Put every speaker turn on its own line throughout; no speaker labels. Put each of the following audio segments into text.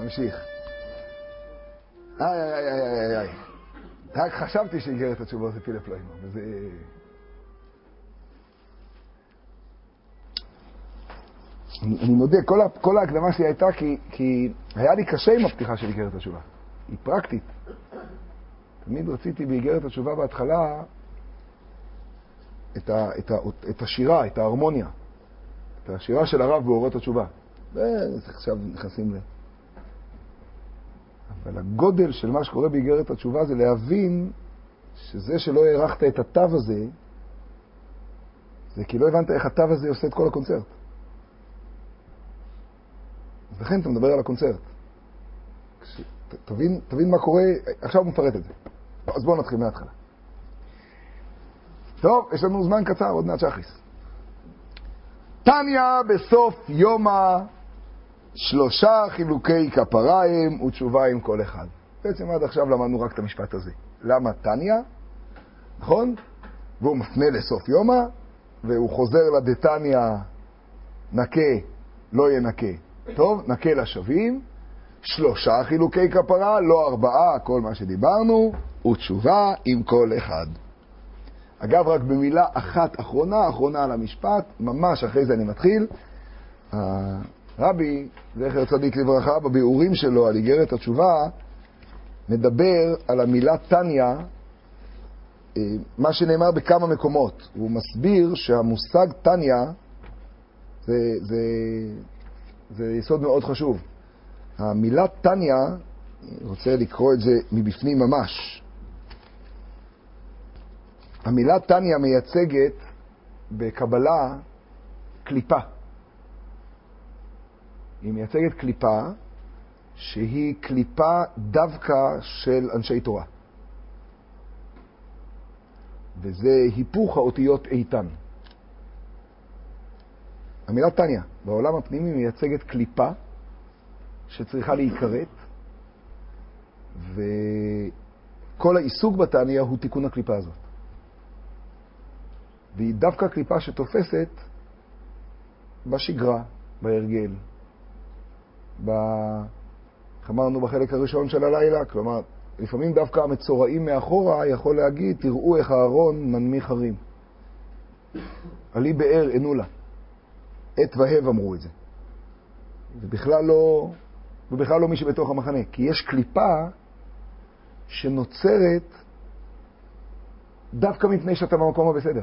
נמשיך. איי. רק חשבתי שאיגרת התשובה זה פילה פלוימה, וזה... אני מודה, כל ההקדמה שלי הייתה כי היה לי קשה עם הפתיחה של איגרת התשובה. היא פרקטית. תמיד רציתי באיגרת התשובה בהתחלה את השירה, את ההרמוניה. את השירה של הרב באורות התשובה. עכשיו נכנסים ל... אבל הגודל של מה שקורה באיגרת התשובה זה להבין שזה שלא הערכת את התו הזה, זה כי לא הבנת איך התו הזה עושה את כל הקונצרט. אז לכן אתה מדבר על הקונצרט. תבין מה קורה, עכשיו הוא מפרט את זה. אז בואו נתחיל מההתחלה. טוב, יש לנו זמן קצר, עוד מעט שחריס. תניא בסוף יומא 3 חילוקי כפריים ותשובה עם כל אחד. בעצם עד עכשיו למדנו רק את המשפט הזה. למה תניא? נכון? והוא מפנה לסוף יומא, והוא חוזר לדתניא נקה, לא ינקה. טוב, נקה לשווים. 3 חילוקי כפרה, לא 4, כל מה שדיברנו, ותשובה עם כל אחד. אגב, רק במילה אחת אחרונה על המשפט, ממש אחרי זה אני מתחיל. רבי, זכר צדיק לברכה, בביאורים שלו על איגרת התשובה, מדבר על המילה תניא, מה שנאמר בכמה מקומות. הוא מסביר שהמושג תניא זה יסוד מאוד חשוב. המילה תניא, אני רוצה לקרוא את זה מבפנים ממש. המילה תניא מייצגת בקבלה קליפה. היא מייצגת קליפה שהיא קליפה דווקא של אנשי תורה. וזה היפוך האותיות איתן. המילה תניא בעולם הפנימי מייצגת קליפה שצריכה להיקראת, וכל העיסוק בתניא הוא תיקון הקליפה הזאת. והיא דווקא קליפה שתופסת בשגרה, בהרגל, אמרנו בחלק הראשון של הלילה, כלומר, לפעמים דווקא המצורעים מאחורה יכול להגיד, תראו איך הארון מנמיך הרים. עלי באר ענו לה. עת והב אמרו את זה. ובכלל לא מי שבתוך המחנה. כי יש קליפה שנוצרת דווקא מפני שאתה במקום הבסדר.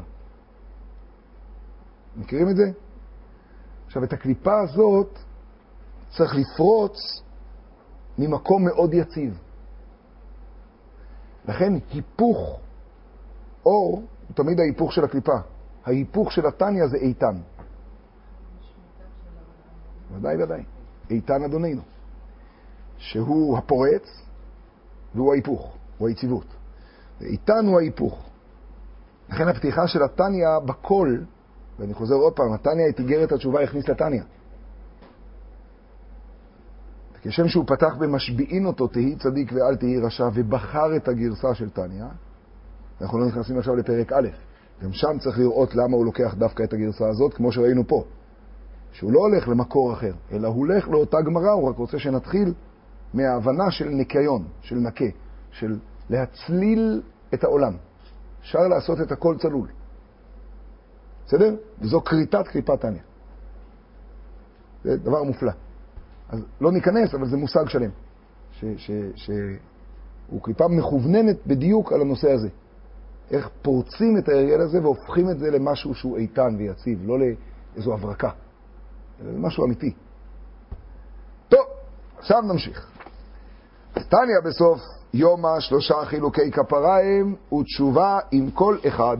מכירים את זה? עכשיו, את הקליפה הזאת צריך לפרוץ ממקום מאוד יציב. לכן היפוך אור הוא תמיד ההיפוך של הקליפה. ההיפוך של התניא זה איתן. ודאי. איתן אדוננו. שהוא הפורץ והוא ההיפוך, הוא היציבות. ואיתן הוא ההיפוך. לכן הפתיחה של התניא בכל, ואני חוזר עוד פעם, התניא את איגרת התשובה הכניס לתניא. כשם שהוא פתח במשביעין אותו, תהי צדיק ואל תהי רשע, ובחר את הגרסה של תניא, אנחנו לא נכנסים עכשיו לפרק א', גם שם צריך לראות למה הוא לוקח דווקא את הגרסה הזאת, כמו שראינו פה. שהוא לא הולך למקור אחר, אלא הוא הולך לאותה גמרא, הוא רק רוצה שנתחיל מההבנה של ניקיון, של נקה, של להצליל את העולם. אפשר לעשות את הכל צלול. בסדר? וזו קריטת קליפת תניא. זה דבר מופלא. אז לא ניכנס, אבל זה מושג שלם. שהוא קליפה מכווננת בדיוק על הנושא הזה. איך פורצים את ההרגל הזה והופכים את זה למשהו שהוא איתן ויציב, לא לאיזו הברקה, אלא למשהו אמיתי. טוב, עכשיו נמשיך. תניא בסוף יומא 3 חילוקי כפריים ותשובה עם כל אחד.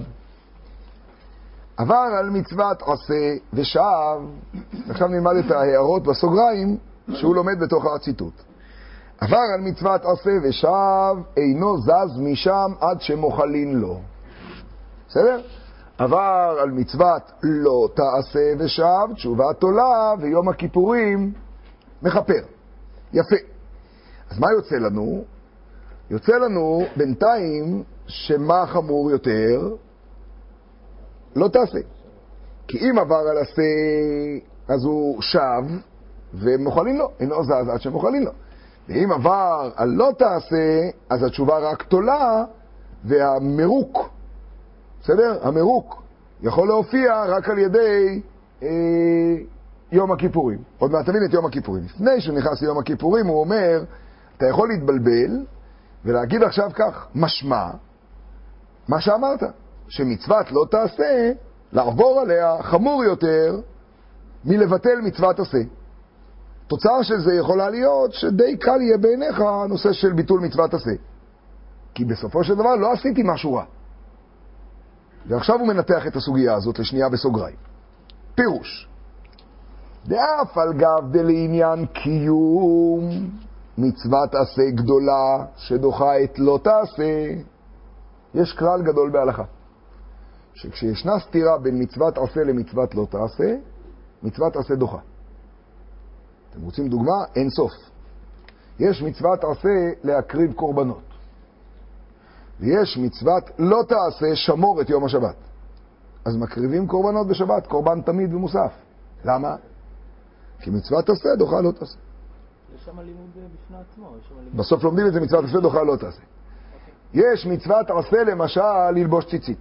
עבר על מצוות עשה ושב. עכשיו נלמד את ההערות בסוגריים שהוא לומד בתוך הציטוט. עבר על מצוות עשה ושב, אינו זז משם עד שמוחלין לו. בסדר? עבר על מצוות לא תעשה ושב, תשובה תולה, ויום הכיפורים מחפר. יפה. אז מה יוצא לנו? יוצא לנו בינתיים שמה חמור יותר? לא תעשה. כי אם עבר על עשה, אז הוא שב, ומוחלין לו. אינו זז עד שמוחלין לו. ואם עבר על לא תעשה, אז התשובה רק תולה, והמרוק, בסדר? המרוק יכול להופיע רק על ידי יום הכיפורים. עוד מעט תבין את יום הכיפורים. לפני שהוא נכנס ליום הכיפורים, הוא אומר, אתה יכול להתבלבל ולהגיד עכשיו כך, משמע, מה שאמרת, שמצוות לא תעשה, לעבור עליה חמור יותר מלבטל מצוות עשה. תוצאה של זה יכולה להיות שדי קל יהיה בעיניך הנושא של ביטול מצוות עשה. כי בסופו של דבר לא עשיתי משהו רע. ועכשיו הוא מנתח את הסוגיה הזאת לשנייה בסוגריים. פירוש. דאף על גב דלעניין קיום מצוות עשה גדולה שדוחה את לא תעשה. יש כלל גדול בהלכה. שכשישנה סתירה בין מצוות עשה למצוות לא תעשה, מצוות עשה דוחה. אתם רוצים דוגמה? אין סוף. יש מצוות עשה להקריב קורבנות. ויש מצוות לא תעשה שמור את יום השבת. אז מקריבים קורבנות בשבת, קורבן תמיד ומוסף. למה? כי מצוות עשה דוחה לא תעשה.
יש שם לימוד בפני עצמו.
בסוף לומדים את זה, מצוות עשה דוחה לא תעשה. יש מצוות עשה למשל ללבוש ציצית.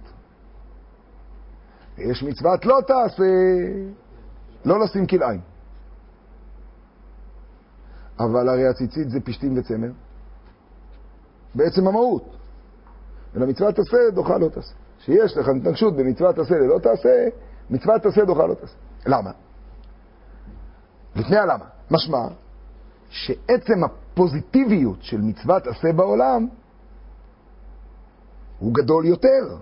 ויש מצוות לא תעשה לא לשים כלאיים. אבל הרי הציצית זה פשטים וצמר. בעצם המהות. ולמצוות עשה דוחה לא תעשה. שיש לך התנגשות במצוות עשה ללא תעשה, מצוות עשה דוחה לא תעשה. למה? לפני הלמה. משמע שעצם הפוזיטיביות של מצוות עשה בעולם הוא גדול יותר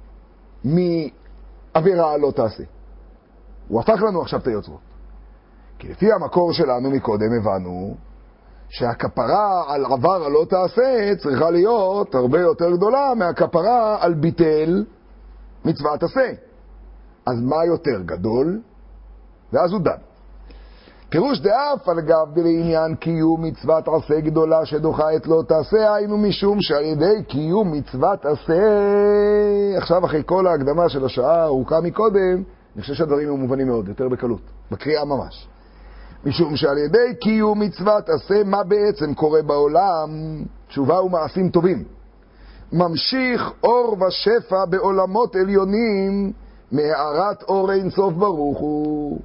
מעבירה לא תעשה. הוא הפך לנו עכשיו את היוצרות. כי לפי המקור שלנו מקודם הבנו שהכפרה על עבר הלא תעשה צריכה להיות הרבה יותר גדולה מהכפרה על ביטל מצוות עשה. אז מה יותר גדול? ואז הוא דן. פירוש דאף על גב דלעניין קיום מצוות עשה גדולה שדוחה את לא תעשה, היינו משום שעל ידי קיום מצוות עשה, עכשיו אחרי כל ההקדמה של השעה הארוכה מקודם, אני חושב שהדברים הם מובנים מאוד, יותר בקלות, בקריאה ממש. משום שעל ידי קיום מצוות עשה, מה בעצם קורה בעולם? תשובה ומעשים טובים. ממשיך אור ושפע בעולמות עליונים, מהארת אור אין סוף ברוך הוא.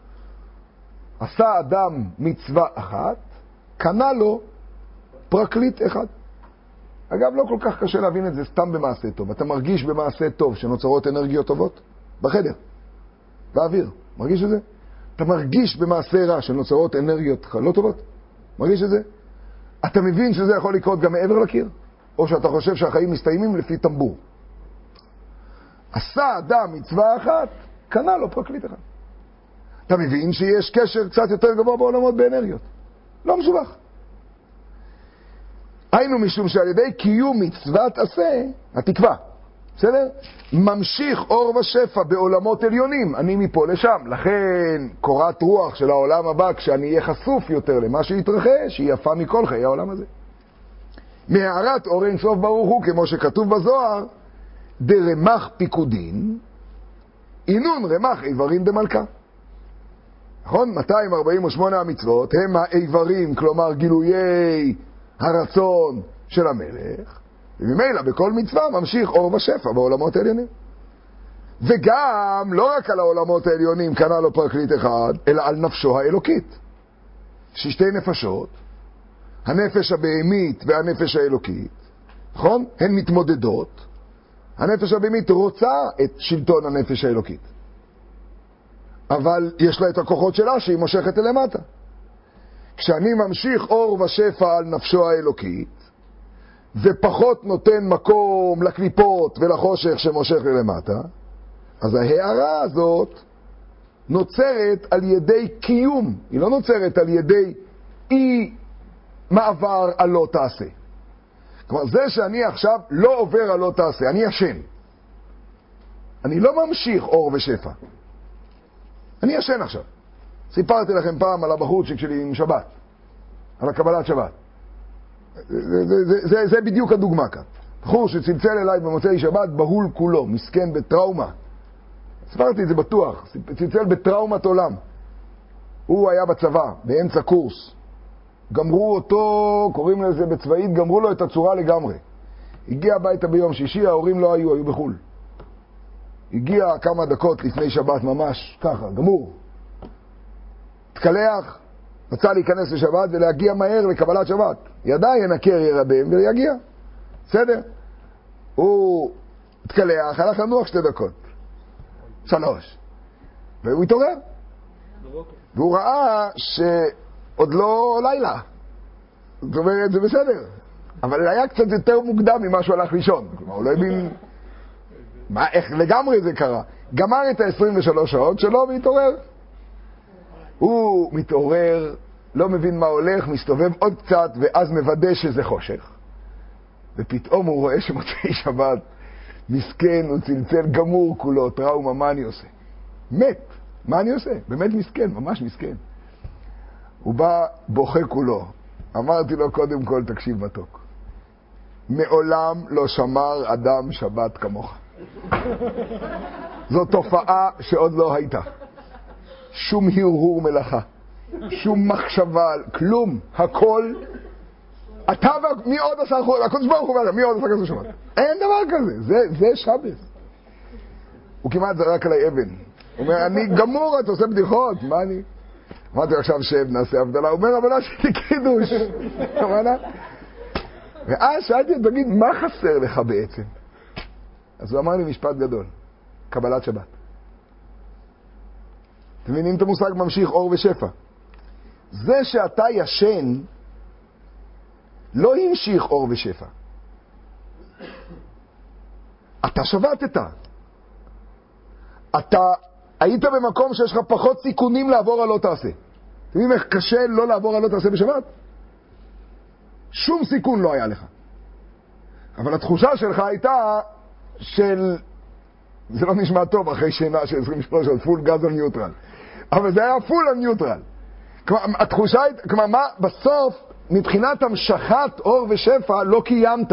עשה אדם מצווה אחת, קנה לו פרקליט אחד. אגב, לא כל כך קשה להבין את זה סתם במעשה טוב. אתה מרגיש במעשה טוב שנוצרות אנרגיות טובות? בחדר, באוויר. מרגיש את זה? אתה מרגיש במעשה רע שנוצרות אנרגיות לא טובות? מרגיש את זה? אתה מבין שזה יכול לקרות גם מעבר לקיר? או שאתה חושב שהחיים מסתיימים לפי טמבור? עשה אדם מצווה אחת, קנה לו פרקליט אחד. אתה מבין שיש קשר קצת יותר גבוה בעולמות באנרגיות. לא מסובך. היינו משום שעל ידי קיום מצוות עשה, התקווה, בסדר? ממשיך אור ושפע בעולמות עליונים, אני מפה לשם. לכן קורת רוח של העולם הבא, כשאני אהיה חשוף יותר למה שיתרחש, היא יפה מכל חיי העולם הזה. מהארת אור אין סוף ברוך הוא, כמו שכתוב בזוהר, דרמח פיקודין, אינון רמח איברים דמלכה. נכון? 248 המצוות הם האיברים, כלומר גילויי הרצון של המלך, וממילא בכל מצווה ממשיך אור ושפע בעולמות העליונים. וגם לא רק על העולמות העליונים קנה לו פרקליט אחד, אלא על נפשו האלוקית. ששתי נפשות, הנפש הבהמית והנפש האלוקית, נכון? הן מתמודדות. הנפש הבהמית רוצה את שלטון הנפש האלוקית. אבל יש לה את הכוחות שלה שהיא מושכת למטה. כשאני ממשיך אור ושפע על נפשו האלוקית, ופחות נותן מקום לקליפות ולחושך שמושך למטה, אז ההערה הזאת נוצרת על ידי קיום. היא לא נוצרת על ידי אי מעבר על לא תעשה. כלומר, זה שאני עכשיו לא עובר על לא תעשה, אני ישן. אני לא ממשיך אור ושפע. אני ישן עכשיו. סיפרתי לכם פעם על הבחורצ'יק שלי עם שבת, על הקבלת שבת. זה בדיוק הדוגמה כאן. בחור שצלצל אליי במוצאי שבת, בהול כולו, מסכן בטראומה. סיפרתי את זה בטוח, צלצל בטראומת עולם. הוא היה בצבא, באמצע קורס. גמרו אותו, קוראים לזה בצבאית, גמרו לו את הצורה לגמרי. הגיע הביתה ביום שישי, ההורים לא היו בחול. הגיע כמה דקות לפני שבת ממש, ככה, גמור. התקלח, רצה להיכנס לשבת ולהגיע מהר לקבלת שבת. ידע ינקר ירדם ויגיע. בסדר? הוא התקלח, הלך לנוח 2 דקות. 3. והוא התעורר. והוא ראה שעוד לא לילה. זאת אומרת, זה בסדר. אבל היה קצת יותר מוקדם ממה שהוא הלך לישון. כלומר, הוא לא הבין איך לגמרי זה קרה. גמר את ה-23 שעות שלו והתעורר. הוא מתעורר, לא מבין מה הולך, מסתובב עוד קצת, ואז מוודא שזה חושך. ופתאום הוא רואה שמוצאי שבת, מסכן, הוא צלצל גמור כולו, טראומה, מה אני עושה? מת, מה אני עושה? באמת מסכן, ממש מסכן. הוא בא בוכה כולו. אמרתי לו קודם כל, תקשיב מתוק. מעולם לא שמר אדם שבת כמוך. זו תופעה שעוד לא הייתה. שום הרהור מלאכה, שום מחשבה, כלום, הכל. אתה מי עוד עשה חול? הקודש ברוך הוא, מי עוד עשה כזה שבת? אין דבר כזה, זה שבת. הוא כמעט זרק עליי אבן. הוא אומר, אני גמור, אתה עושה בדיחות, מה אני? אמרתי עכשיו שב, נעשה הבדלה. הוא אומר, אבל לא עשיתי קידוש. ואז שאלתי, תגיד, מה חסר לך בעצם? אז הוא אמר לי משפט גדול, קבלת שבת. אתם מבינים את המושג ממשיך אור ושפע? זה שאתה ישן לא המשיך אור ושפע. אתה שבתת. אתה היית במקום שיש לך פחות סיכונים לעבור על לא תעשה. אתם יודעים איך קשה לא לעבור על לא תעשה בשבת? שום סיכון לא היה לך. אבל התחושה שלך הייתה של... זה לא נשמע טוב אחרי שינה של 23 שעות, פול גז על ניוטרל. אבל זה היה פול על ניוטרל. כלומר, התחושה הייתה... כלומר, מה בסוף, מבחינת המשכת אור ושפע, לא קיימת.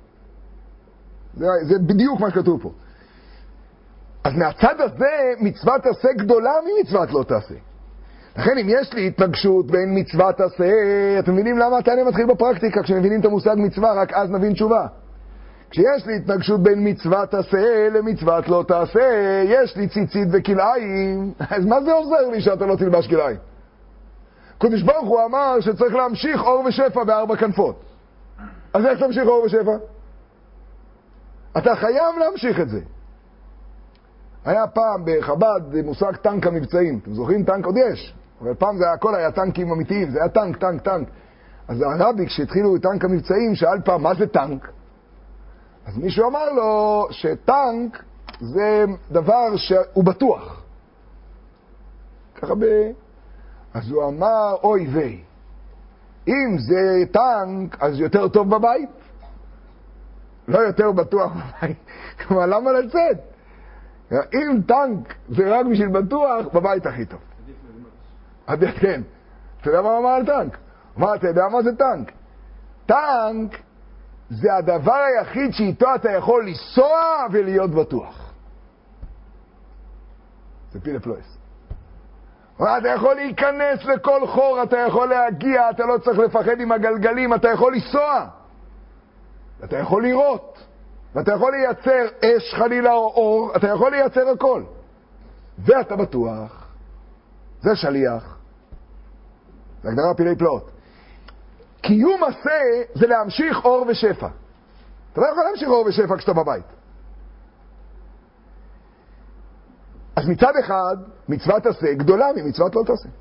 זה בדיוק מה שכתוב פה. אז מהצד הזה, מצוות עשה גדולה ממצוות לא תעשה. לכן אם יש לי התנגשות בין מצוות עשה, אתם מבינים למה התנא מתחיל בפרקטיקה? כשמבינים את המושג מצווה, רק אז נבין תשובה. כשיש לי התנגשות בין מצוות עשה למצוות לא תעשה, יש לי ציצית וכלאיים, אז מה זה עוזר לי שאתה לא תלבש כלאיים? קדוש ברוך הוא אמר שצריך להמשיך אור ושפע ב4 כנפות. אז איך תמשיך אור ושפע? אתה חייב להמשיך את זה. היה פעם בחב"ד מושג טנק המבצעים. אתם זוכרים טנק? עוד יש. אבל פעם זה הכל היה טנקים אמיתיים. זה היה טנק. אז הרבי כשהתחילו את טנק המבצעים שאל פעם מה זה טנק? אז מישהו אמר לו שטנק זה דבר שהוא בטוח. ככה אז הוא אמר אוי ויי. אם זה טנק אז יותר טוב בבית? לא יותר בטוח בבית. כלומר למה לצאת? אם טנק זה רק בשביל בטוח, בבית הכי טוב. כן. אתה יודע מה הוא אמר על טנק? הוא אמר, אתה יודע מה זה טנק? טנק זה הדבר היחיד שאיתו אתה יכול לנסוע ולהיות בטוח. זה פילה פלויס. אתה יכול להיכנס לכל חור, אתה יכול להגיע, אתה לא צריך לפחד עם הגלגלים, אתה יכול לנסוע. אתה יכול לראות. ואתה יכול לייצר אש חלילה או אור, אתה יכול לייצר הכל. ואתה בטוח. זה שליח. זה הגדרה פילי פלאות. קיום עשה זה להמשיך אור ושפע. אתה לא יכול להמשיך אור ושפע כשאתה בבית. אז מצד אחד, מצוות עשה גדולה ממצוות לא תעשה.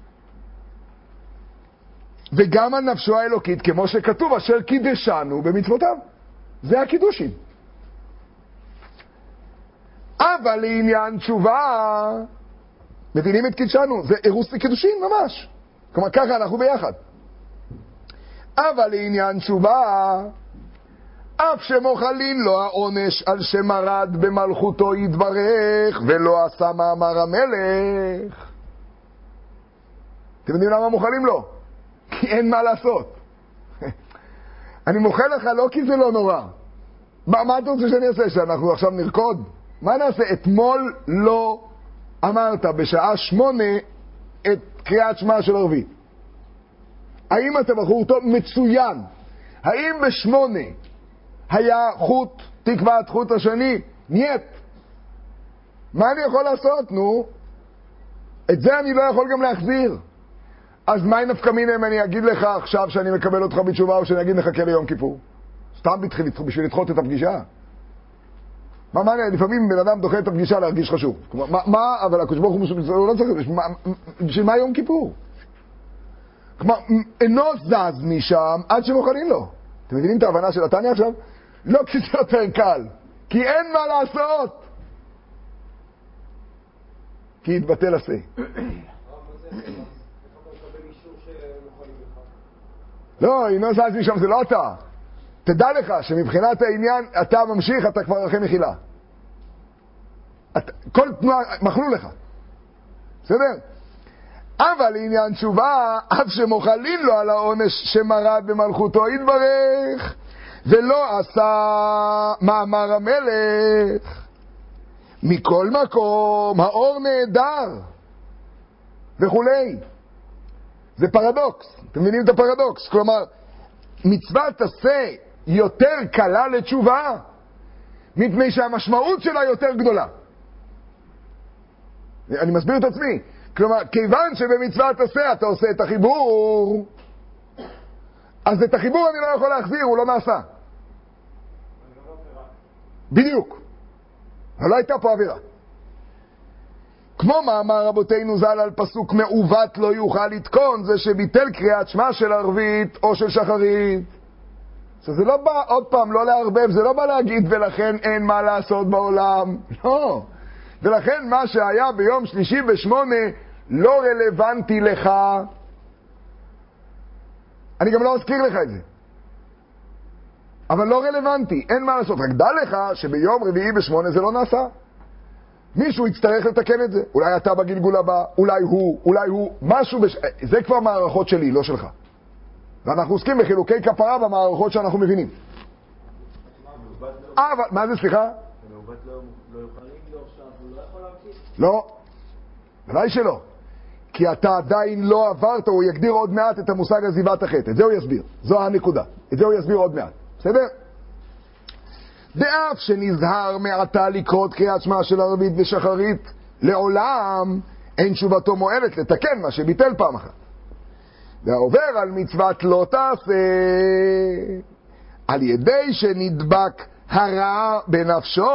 וגם על נפשו האלוקית, כמו שכתוב, אשר קידשנו במצוותיו. זה הקידושים. אבל לעניין תשובה, מבינים את קידשנו, זה אירוס לקידושין ממש. כלומר, ככה אנחנו ביחד. אבל לעניין תשובה, אף שמוחלין לו העונש על שמרד במלכותו יתברך, ולא עשה מאמר המלך. אתם יודעים למה מוחלים לו? כי אין מה לעשות. אני מוחל לך לא כי זה לא נורא. מה אתה רוצה שאני אעשה? שאנחנו עכשיו נרקוד? מה נעשה? אתמול לא אמרת בשעה 8 את קריאת שמע של ערבית. האם אתה בחור טוב? מצוין. האם ב8 היה חוט, תקוות חוט השני? נייט. מה אני יכול לעשות? נו, את זה אני לא יכול גם להחזיר. אז מה נפקא מינה אם אני אגיד לך עכשיו שאני מקבל אותך בתשובה, או שאני אגיד נחכה ליום כיפור? סתם בשביל לדחות את הפגישה. מה, לפעמים בן אדם דוחה את הפגישה להרגיש חשוב. מה, אבל הקדוש ברוך הוא לא צריך, בשביל מה יום כיפור? כלומר, אינו זז משם עד שמוכנים לו. אתם מבינים את ההבנה של התניא עכשיו? לא כי זה יותר קל, כי אין מה לעשות. כי יתבטל עשה. לא, אינו זז משם זה לא אתה. תדע לך שמבחינת העניין אתה ממשיך, אתה כבר אחרי מחילה. כל תנועה, מחלו לך. בסדר? אבל לעניין תשובה, אף שמוחלים לו על העונש שמרד במלכותו יתברך, ולא עשה מאמר המלך. מכל מקום, האור נהדר, וכולי. זה פרדוקס. אתם מבינים את הפרדוקס? כלומר, מצוות עשה יותר קלה לתשובה, מפני שהמשמעות שלה יותר גדולה. אני מסביר את עצמי. כלומר, כיוון שבמצוות עשה אתה עושה את החיבור, אז את החיבור אני לא יכול להחזיר, הוא לא נעשה. בדיוק. אבל לא הייתה פה אווירה. כמו מאמר רבותינו ז"ל על פסוק מעוות לא יוכל לתקון, זה שביטל קריאת שמע של ערבית או של שחרית. שזה לא בא, עוד פעם, לא להרבב, זה לא בא להגיד ולכן אין מה לעשות בעולם. לא. ולכן מה שהיה ביום שלישי ב8 לא רלוונטי לך. אני גם לא אזכיר לך את זה. אבל לא רלוונטי, אין מה לעשות. רק דע לך שביום רביעי ב8 זה לא נעשה. מישהו יצטרך לתקן את זה. אולי אתה בגלגול הבא, אולי הוא, משהו זה כבר מערכות שלי, לא שלך. ואנחנו עוסקים בחילוקי כפרה במערכות שאנחנו מבינים. אבל, מה זה, סליחה?
המעוות לא יוכל לגלור שם, הוא לא יכול להמשיך?
לא, ודאי שלא. כי אתה עדיין לא עברת, הוא יגדיר עוד מעט את המושג עזיבת החטא. את זה הוא יסביר, זו הנקודה. את זה הוא יסביר עוד מעט. בסדר? באף שנזהר מעתה לקרות קריאת שמע של ערבית ושחרית, לעולם אין תשובתו מועלת לתקן מה שביטל פעם אחת. והעובר על מצוות לא תעשה, על ידי שנדבק הרע בנפשו,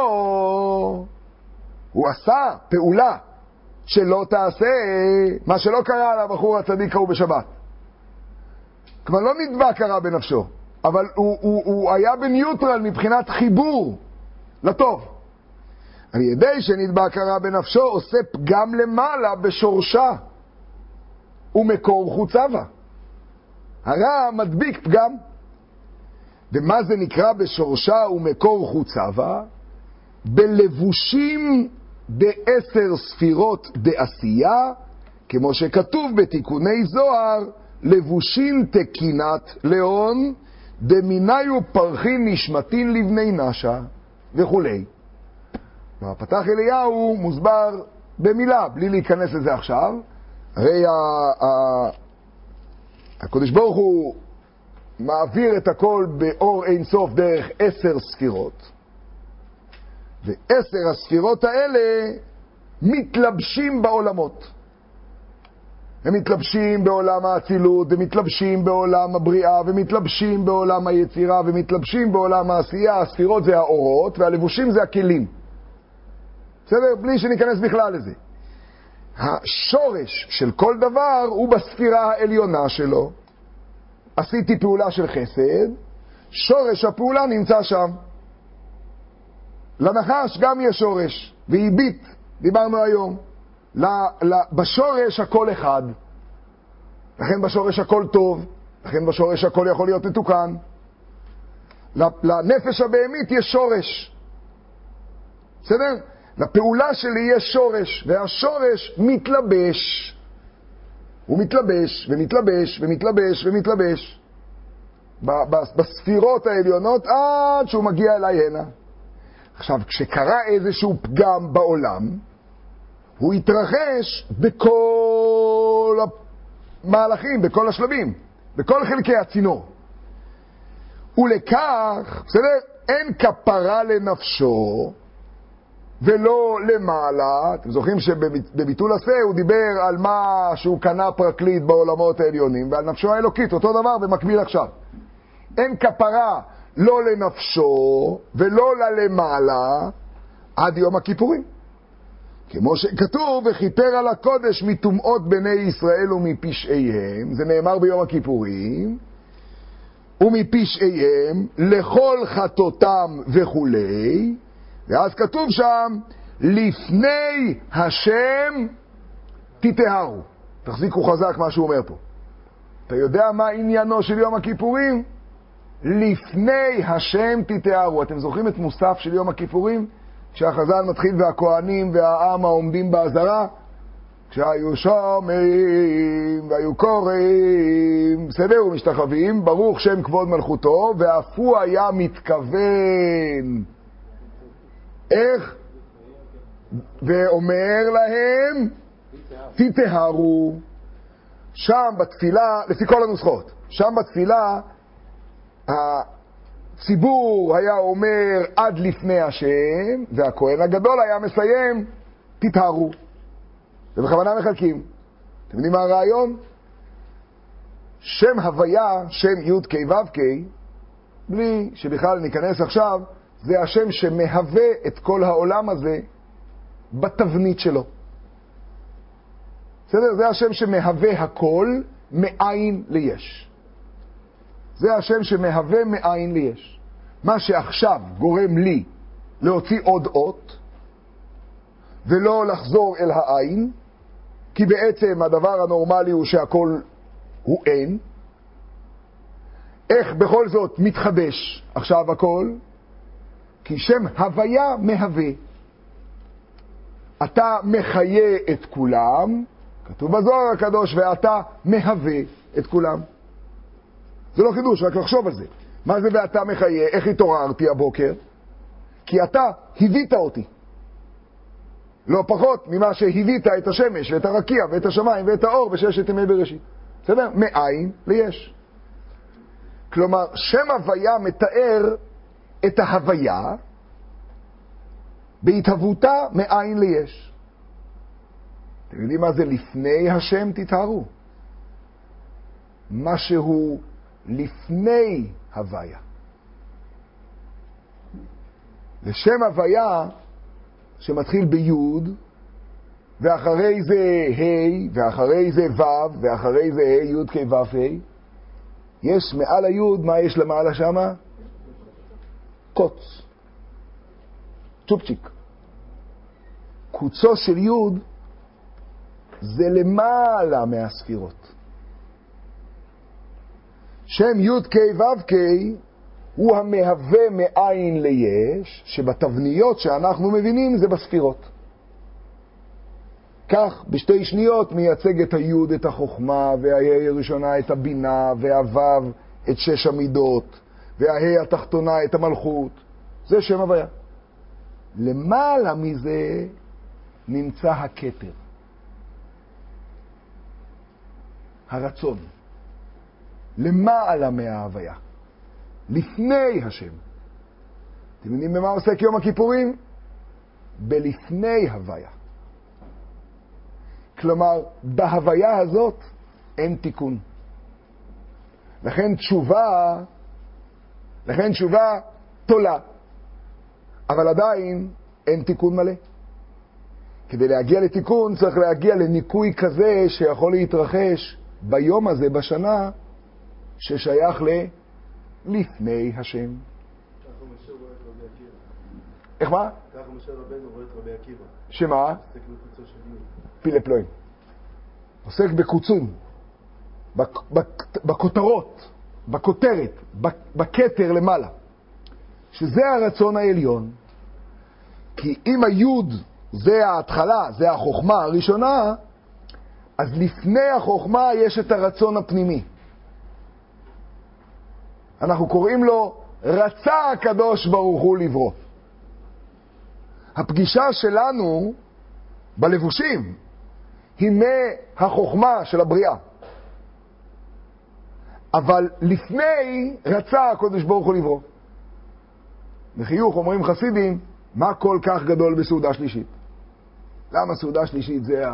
הוא עשה פעולה שלא תעשה, מה שלא קרה על הבחור הצדיק ההוא בשבת. כבר לא נדבק הרע בנפשו, אבל הוא היה בניוטרל מבחינת חיבור לטוב. על ידי שנדבק הרע בנפשו עושה פגם למעלה בשורשה ומקור חוצבה. הרע מדביק פגם. ומה זה נקרא בשורשה ומקור חוצבה? בלבושים ב10 ספירות דעשייה, כמו שכתוב בתיקוני זוהר, לבושים תקינת לאון, דמיניו פרחין נשמתין לבני נשה, וכולי. והפתח אליהו מוסבר במילה, בלי להיכנס לזה עכשיו. הרי הקדוש ברוך הוא מעביר את הכל באור אין סוף דרך 10 ספירות. ו10 הספירות האלה מתלבשים בעולמות. הם מתלבשים בעולם האצילות, ומתלבשים בעולם הבריאה, ומתלבשים בעולם היצירה, ומתלבשים בעולם העשייה. הספירות זה האורות, והלבושים זה הכלים. בסדר? בלי שניכנס בכלל לזה. השורש של כל דבר הוא בספירה העליונה שלו. עשיתי פעולה של חסד, שורש הפעולה נמצא שם. לנחש גם יש שורש, והיבית, דיברנו היום. בשורש הכל אחד, לכן בשורש הכל טוב, לכן בשורש הכל יכול להיות מתוקן. לנפש הבהמית יש שורש. בסדר? לפעולה שלי יש שורש, והשורש מתלבש. הוא מתלבש ומתלבש ומתלבש ומתלבש בספירות העליונות עד שהוא מגיע אליי הנה. עכשיו, כשקרה איזשהו פגם בעולם, הוא התרחש בכל המהלכים, בכל השלבים. בכל חלקי הצינור. ולכך, בסדר? אין כפרה לנפשו ולא למעלה. אתם זוכרים שבביטול עשה הוא דיבר על מה שהוא קנה פרקליט בעולמות העליונים ועל נפשו האלוקית, אותו דבר במקביל עכשיו. אין כפרה לא לנפשו ולא ללמעלה עד יום הכיפורים. כמו שכתוב, וכיפר על הקודש מטומאות בני ישראל ומפשעיהם, זה נאמר ביום הכיפורים, ומפשעיהם לכל חטאותם וכולי, ואז כתוב שם, לפני השם תטהרו. תחזיקו חזק מה שהוא אומר פה. אתה יודע מה עניינו של יום הכיפורים? לפני השם תטהרו. אתם זוכרים את מוסף של יום הכיפורים? כשהחזן מתחיל והכהנים והעם העומדים בעזרה, כשהיו שומעים והיו קוראים, בסדר, ומשתחווים, ברוך שם כבוד מלכותו, ואף הוא היה מתכוון. איך? ואומר להם, תטהרו. שם בתפילה, לפי כל הנוסחות, שם בתפילה, הציבור היה אומר עד לפני השם, והכהן הגדול היה מסיים, תטהרו. ובכוונה מחלקים. אתם יודעים מה הרעיון? שם הוויה, שם י' כ' ו' כ', בלי שבכלל ניכנס עכשיו, זה השם שמהווה את כל העולם הזה בתבנית שלו. בסדר? זה השם שמהווה הכל מאין ליש. זה השם שמהווה מאין ליש. מה שעכשיו גורם לי להוציא עוד אות ולא לחזור אל העין, כי בעצם הדבר הנורמלי הוא שהכל הוא אין. איך בכל זאת מתחדש עכשיו הכל? כי שם הוויה מהווה. אתה מחיה את כולם, כתוב בזוהר הקדוש, ואתה מהווה את כולם. זה לא חידוש, רק לחשוב על זה. מה זה ואתה מחיה? איך התעוררתי הבוקר? כי אתה הבאת אותי. לא פחות ממה שהבאת את השמש ואת הרקיע ואת השמיים ואת האור בששת ימי בראשית. בסדר? מאין ליש. כלומר, שם הוויה מתאר את ההוויה בהתהוותה מאין ליש. אתם יודעים מה זה לפני השם תטהרו? משהו לפני הוויה. לשם הוויה שמתחיל ביוד, ואחרי זה ה', ואחרי זה ו', ואחרי זה ה', י' כ' ו' ה', יש מעל היוד, מה יש למעלה שמה? קוץ. צ'ופצ'יק. קוצו של יוד זה למעלה מהספירות. שם י' כ' ו' כ' הוא המהווה מאין ליש, שבתבניות שאנחנו מבינים זה בספירות. כך בשתי שניות מייצג את היוד את החוכמה, והה' הראשונה את הבינה, והו' את שש המידות, והה' התחתונה את המלכות. זה שם הוויה. למעלה מזה נמצא הכתר, הרצון, למעלה מההוויה, לפני השם. אתם יודעים במה עוסק יום הכיפורים? בלפני הוויה. כלומר, בהוויה הזאת אין תיקון. לכן תשובה תולה, אבל עדיין אין תיקון מלא. כדי להגיע לתיקון צריך להגיע לניקוי כזה שיכול להתרחש ביום הזה בשנה ששייך לפני השם.
ככה משה רואה את רבי עקיבא.
איך מה?
ככה משה רבנו רואה את רבי עקיבא.
שמה?
עוסק בקוצו של יוד.
פילה פלואים. עוסק בקוצון, בכותרות, בכותרת, בכתר למעלה. שזה הרצון העליון. כי אם היוד זה ההתחלה, זה החוכמה הראשונה, אז לפני החוכמה יש את הרצון הפנימי. אנחנו קוראים לו רצה הקדוש ברוך הוא לברוא. הפגישה שלנו בלבושים היא מהחוכמה של הבריאה. אבל לפני רצה הקדוש ברוך הוא לברוא. בחיוך אומרים חסידים, מה כל כך גדול בסעודה שלישית? למה סעודה שלישית זה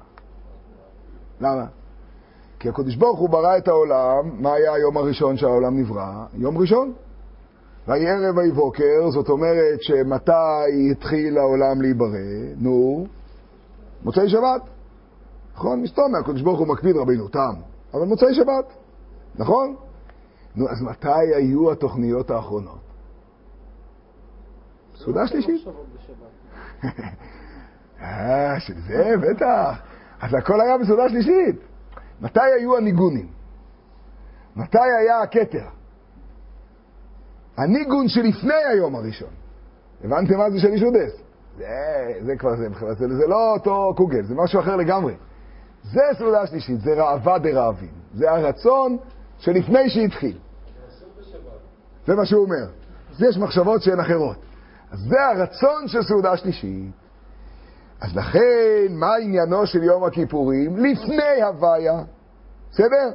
למה? כי הקדוש ברוך הוא ברא את העולם. מה היה היום הראשון שהעולם נברא? יום ראשון. ויהי ערב ויהי בוקר, זאת אומרת שמתי התחיל העולם להיברא? מוצאי שבת. נכון? מסתום, הקדוש ברוך הוא מקפיד רבינו תם, אבל מוצאי שבת. נכון? אז מתי היו התוכניות האחרונות? סעודה שלישית. של זה, בטח. אז הכל היה בסעודה שלישית. מתי היו הניגונים? מתי היה הכתר? הניגון שלפני היום הראשון. הבנתם מה זה של אישודס? זה כבר זה לא אותו קוגל, זה משהו אחר לגמרי. זה סעודה שלישית, זה ראווה דרעבים. זה הרצון שלפני שהתחיל. זה מה שהוא אומר. אז יש מחשבות שהן אחרות. אז זה הרצון של סעודה שלישית. אז לכן, מה עניינו של יום הכיפורים? לפני הוויה. בסדר?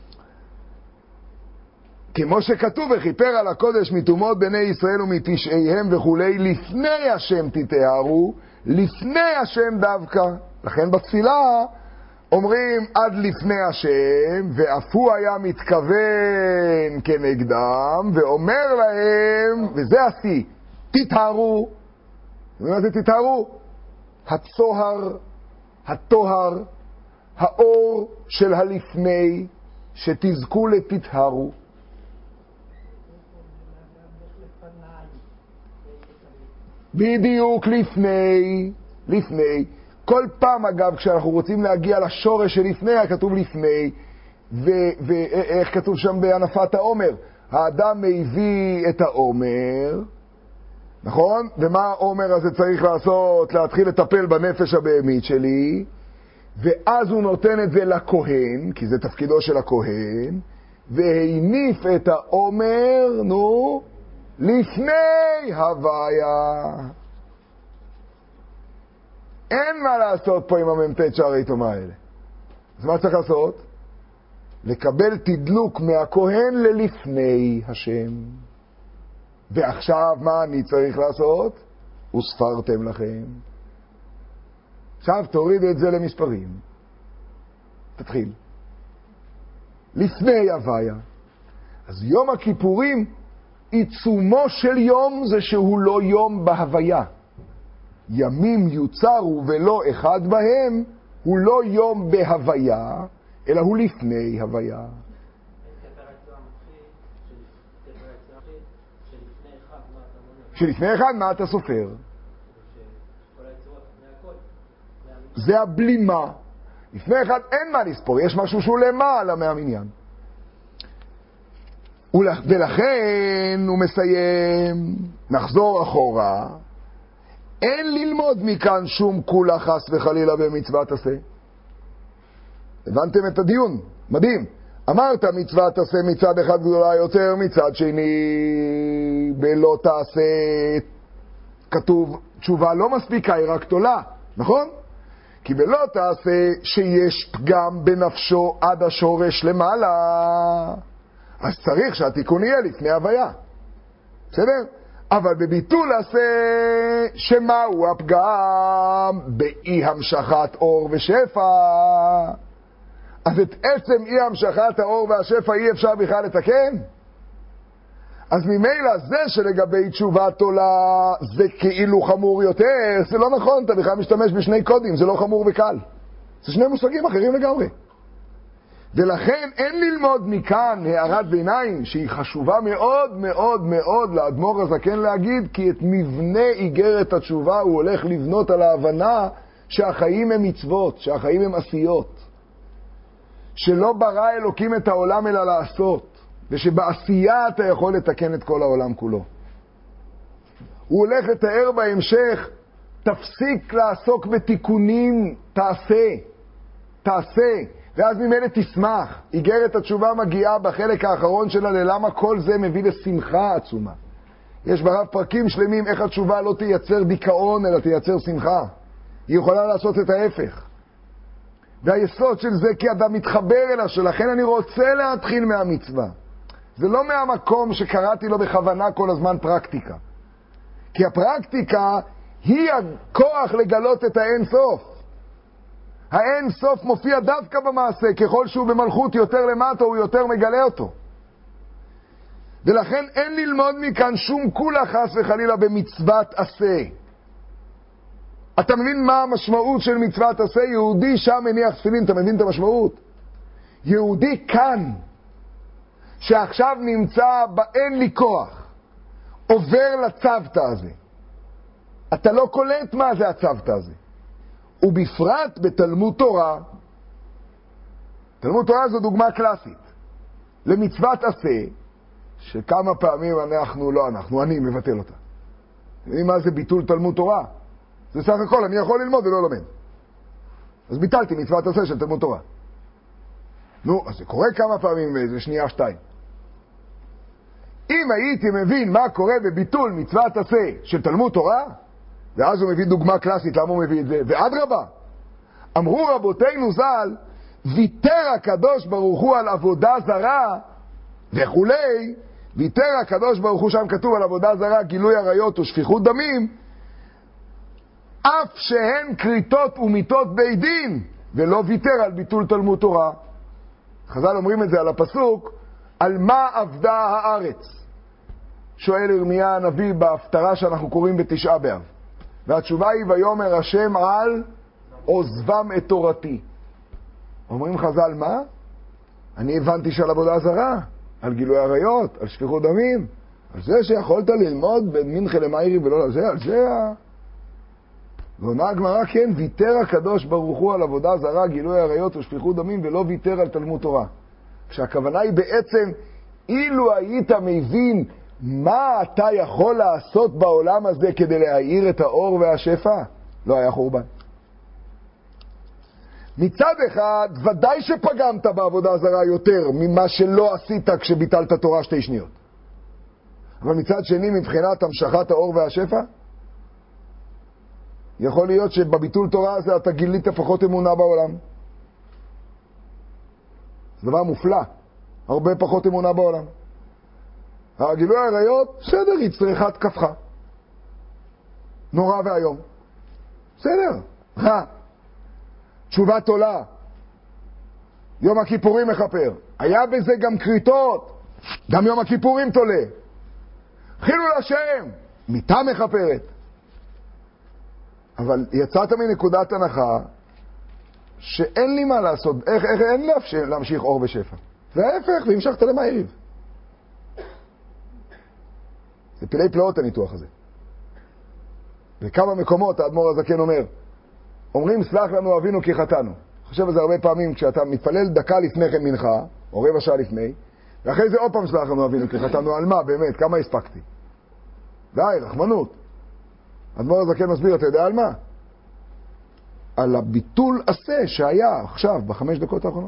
כמו שכתוב, וכיפר על הקודש מתומות בני ישראל ומפשעיהם וכולי, לפני השם תתארו, לפני השם דווקא. לכן בתפילה אומרים עד לפני השם, ואף הוא היה מתכוון כנגדם, ואומר להם, וזה השיא, תתארו. מה זה תתארו? הצוהר, התוהר, האור של הלפני, שתזכו לתתארו. בדיוק לפני. כל פעם אגב כשאנחנו רוצים להגיע לשורש שלפני, כתוב לפני, ואיך כתוב שם בהנפת העומר? האדם מביא את העומר, נכון? ומה העומר הזה צריך לעשות? להתחיל לטפל בנפש הבהמית שלי, ואז הוא נותן את זה לכהן, כי זה תפקידו של הכהן, והניף את העומר, לפני הוויה. אין מה לעשות פה עם המ"ט שערי תומה האלה. אז מה צריך לעשות? לקבל תדלוק מהכהן ללפני השם. ועכשיו מה אני צריך לעשות? וספרתם לכם. עכשיו תוריד את זה למספרים. תתחיל. לפני הוויה. אז יום הכיפורים, עיצומו של יום זה שהוא לא יום בהוויה. ימים יוצרו ולא אחד בהם, הוא לא יום בהוויה, אלא הוא לפני הוויה. שלפני אחד מה אתה סופר? זה הבלימה. לפני אחד אין מה לספור, יש משהו שהוא למעלה מהמניין. ולכן הוא מסיים, נחזור אחורה, אין ללמוד מכאן שום כולה חס וחלילה במצוות עשה. הבנתם את הדיון? מדהים. אמרת מצוות עשה מצד אחד גדולה יותר, מצד שני בלא תעשה כתוב תשובה לא מספיקה, היא רק תולה, נכון? כי בלא תעשה שיש פגם בנפשו עד השורש למעלה, אז צריך שהתיקון יהיה לפני הוויה. בסדר? אבל בביטול עשה שמהו הפגם? באי המשכת אור ושפע. אז את עצם אי המשכת האור והשפע אי אפשר בכלל לתקן. אז ממילא זה שלגבי תשובה תולה זה כאילו חמור יותר, זה לא נכון, אתה בכלל משתמש בשני קודים, זה לא חמור וקל. זה שני מושגים אחרים לגמרי. ולכן אין ללמוד מכאן הערת ביניים שהיא חשובה מאוד מאוד מאוד לאדמו"ר הזקן להגיד, כי את מבנה איגרת התשובה הוא הולך לבנות על ההבנה שהחיים הם מצוות, שהחיים הם עשיות, שלא ברא אלוקים את העולם אלא לעשות, ושבעשייה אתה יכול לתקן את כל העולם כולו. הוא הולך לתאר בהמשך, תפסיק לעסוק בתיקונים, תעשה, ואז ממילא תשמח. איגרת התשובה מגיעה בחלק האחרון שלה ללמה כל זה מביא לשמחה עצומה. יש ברב פרקים שלמים איך התשובה לא תייצר דיכאון אלא תייצר שמחה. היא יכולה לעשות את ההפך. והיסוד של זה כי אדם מתחבר אליו, שלכן אני רוצה להתחיל מהמצווה. זה לא מהמקום שקראתי לו בכוונה כל הזמן פרקטיקה. כי הפרקטיקה היא הכוח לגלות את האין סוף. האין סוף מופיע דווקא במעשה, ככל שהוא במלכות יותר למטה הוא יותר מגלה אותו. ולכן אין ללמוד מכאן שום כולה חס וחלילה במצוות עשה. אתה מבין מה המשמעות של מצוות עשה? יהודי שם מניח תפילין, אתה מבין את המשמעות? יהודי כאן, שעכשיו נמצא באין לי כוח, עובר לצוותא הזה. אתה לא קולט מה זה הצוותא הזה. ובפרט בתלמוד תורה, תלמוד תורה זו דוגמה קלאסית למצוות עשה, שכמה פעמים אני מבטל אותה. אתם יודעים מה זה ביטול תלמוד תורה? זה סך הכל, אני יכול ללמוד ולא לומד. אז ביטלתי מצוות עשה של תלמוד תורה. אז זה קורה כמה פעמים, זה שנייה שתיים. אם הייתי מבין מה קורה בביטול מצוות עשה של תלמוד תורה, ואז הוא מביא דוגמה קלאסית, למה הוא מביא את זה? ואדרבה, אמרו רבותינו ז"ל, ויתר הקדוש ברוך הוא על עבודה זרה וכולי, ויתר הקדוש ברוך הוא, שם כתוב על עבודה זרה, גילוי עריות ושפיכות דמים, אף שהן כריתות ומיתות בית דין, ולא ויתר על ביטול תלמוד תורה. חז"ל אומרים את זה על הפסוק, על מה עבדה הארץ? שואל ירמיה הנביא בהפטרה שאנחנו קוראים בתשעה באב. והתשובה היא, ויאמר השם על עוזבם את תורתי. אומרים חז"ל, מה? אני הבנתי שעל עבודה זרה, על גילוי עריות, על שפיכות דמים, על זה שיכולת ללמוד בין מנחה למאירי ולא לזה, על זה ועונה הגמרא, כן, ויתר הקדוש ברוך הוא על עבודה זרה, גילוי עריות ושפיכות דמים, ולא ויתר על תלמוד תורה. כשהכוונה היא בעצם, אילו היית מבין מה אתה יכול לעשות בעולם הזה כדי להאיר את האור והשפע, לא היה חורבן. מצד אחד, ודאי שפגמת בעבודה זרה יותר ממה שלא עשית כשביטלת תורה 2 שניות. אבל מצד שני, מבחינת המשכת האור והשפע, יכול להיות שבביטול תורה הזה אתה גילית פחות אמונה בעולם. זה דבר מופלא. הרבה פחות אמונה בעולם. הגילוי העריות, בסדר, היא צריכת כפך. נורא והיום. בסדר. תשובת עולה. יום הכיפורים מחפר. היה בזה גם קריטות. גם יום הכיפורים תולה. חילול השם. מיטה מחפרת. אבל יצאת מנקודת הנחה שאין לי מה לעשות, אין להמשיך אור ושפע. וההפך, והמשכת למעריב. זה פילי פלאות הניתוח הזה. בכמה מקומות האדמו"ר הזקן אומרים סלח לנו אבינו כי חטאנו. חושב על זה הרבה פעמים כשאתה מתפלל דקה לפני כן מנחה, או רבע שעה לפני, ואחרי זה עוד פעם סלח לנו אבינו כי חטאנו. על מה באמת? כמה הספקתי? די, רחמנות. האדמו"ר הזקן מסביר, אתה יודע על מה? על הביטול עשה שהיה עכשיו, ב5 דקות האחרונות.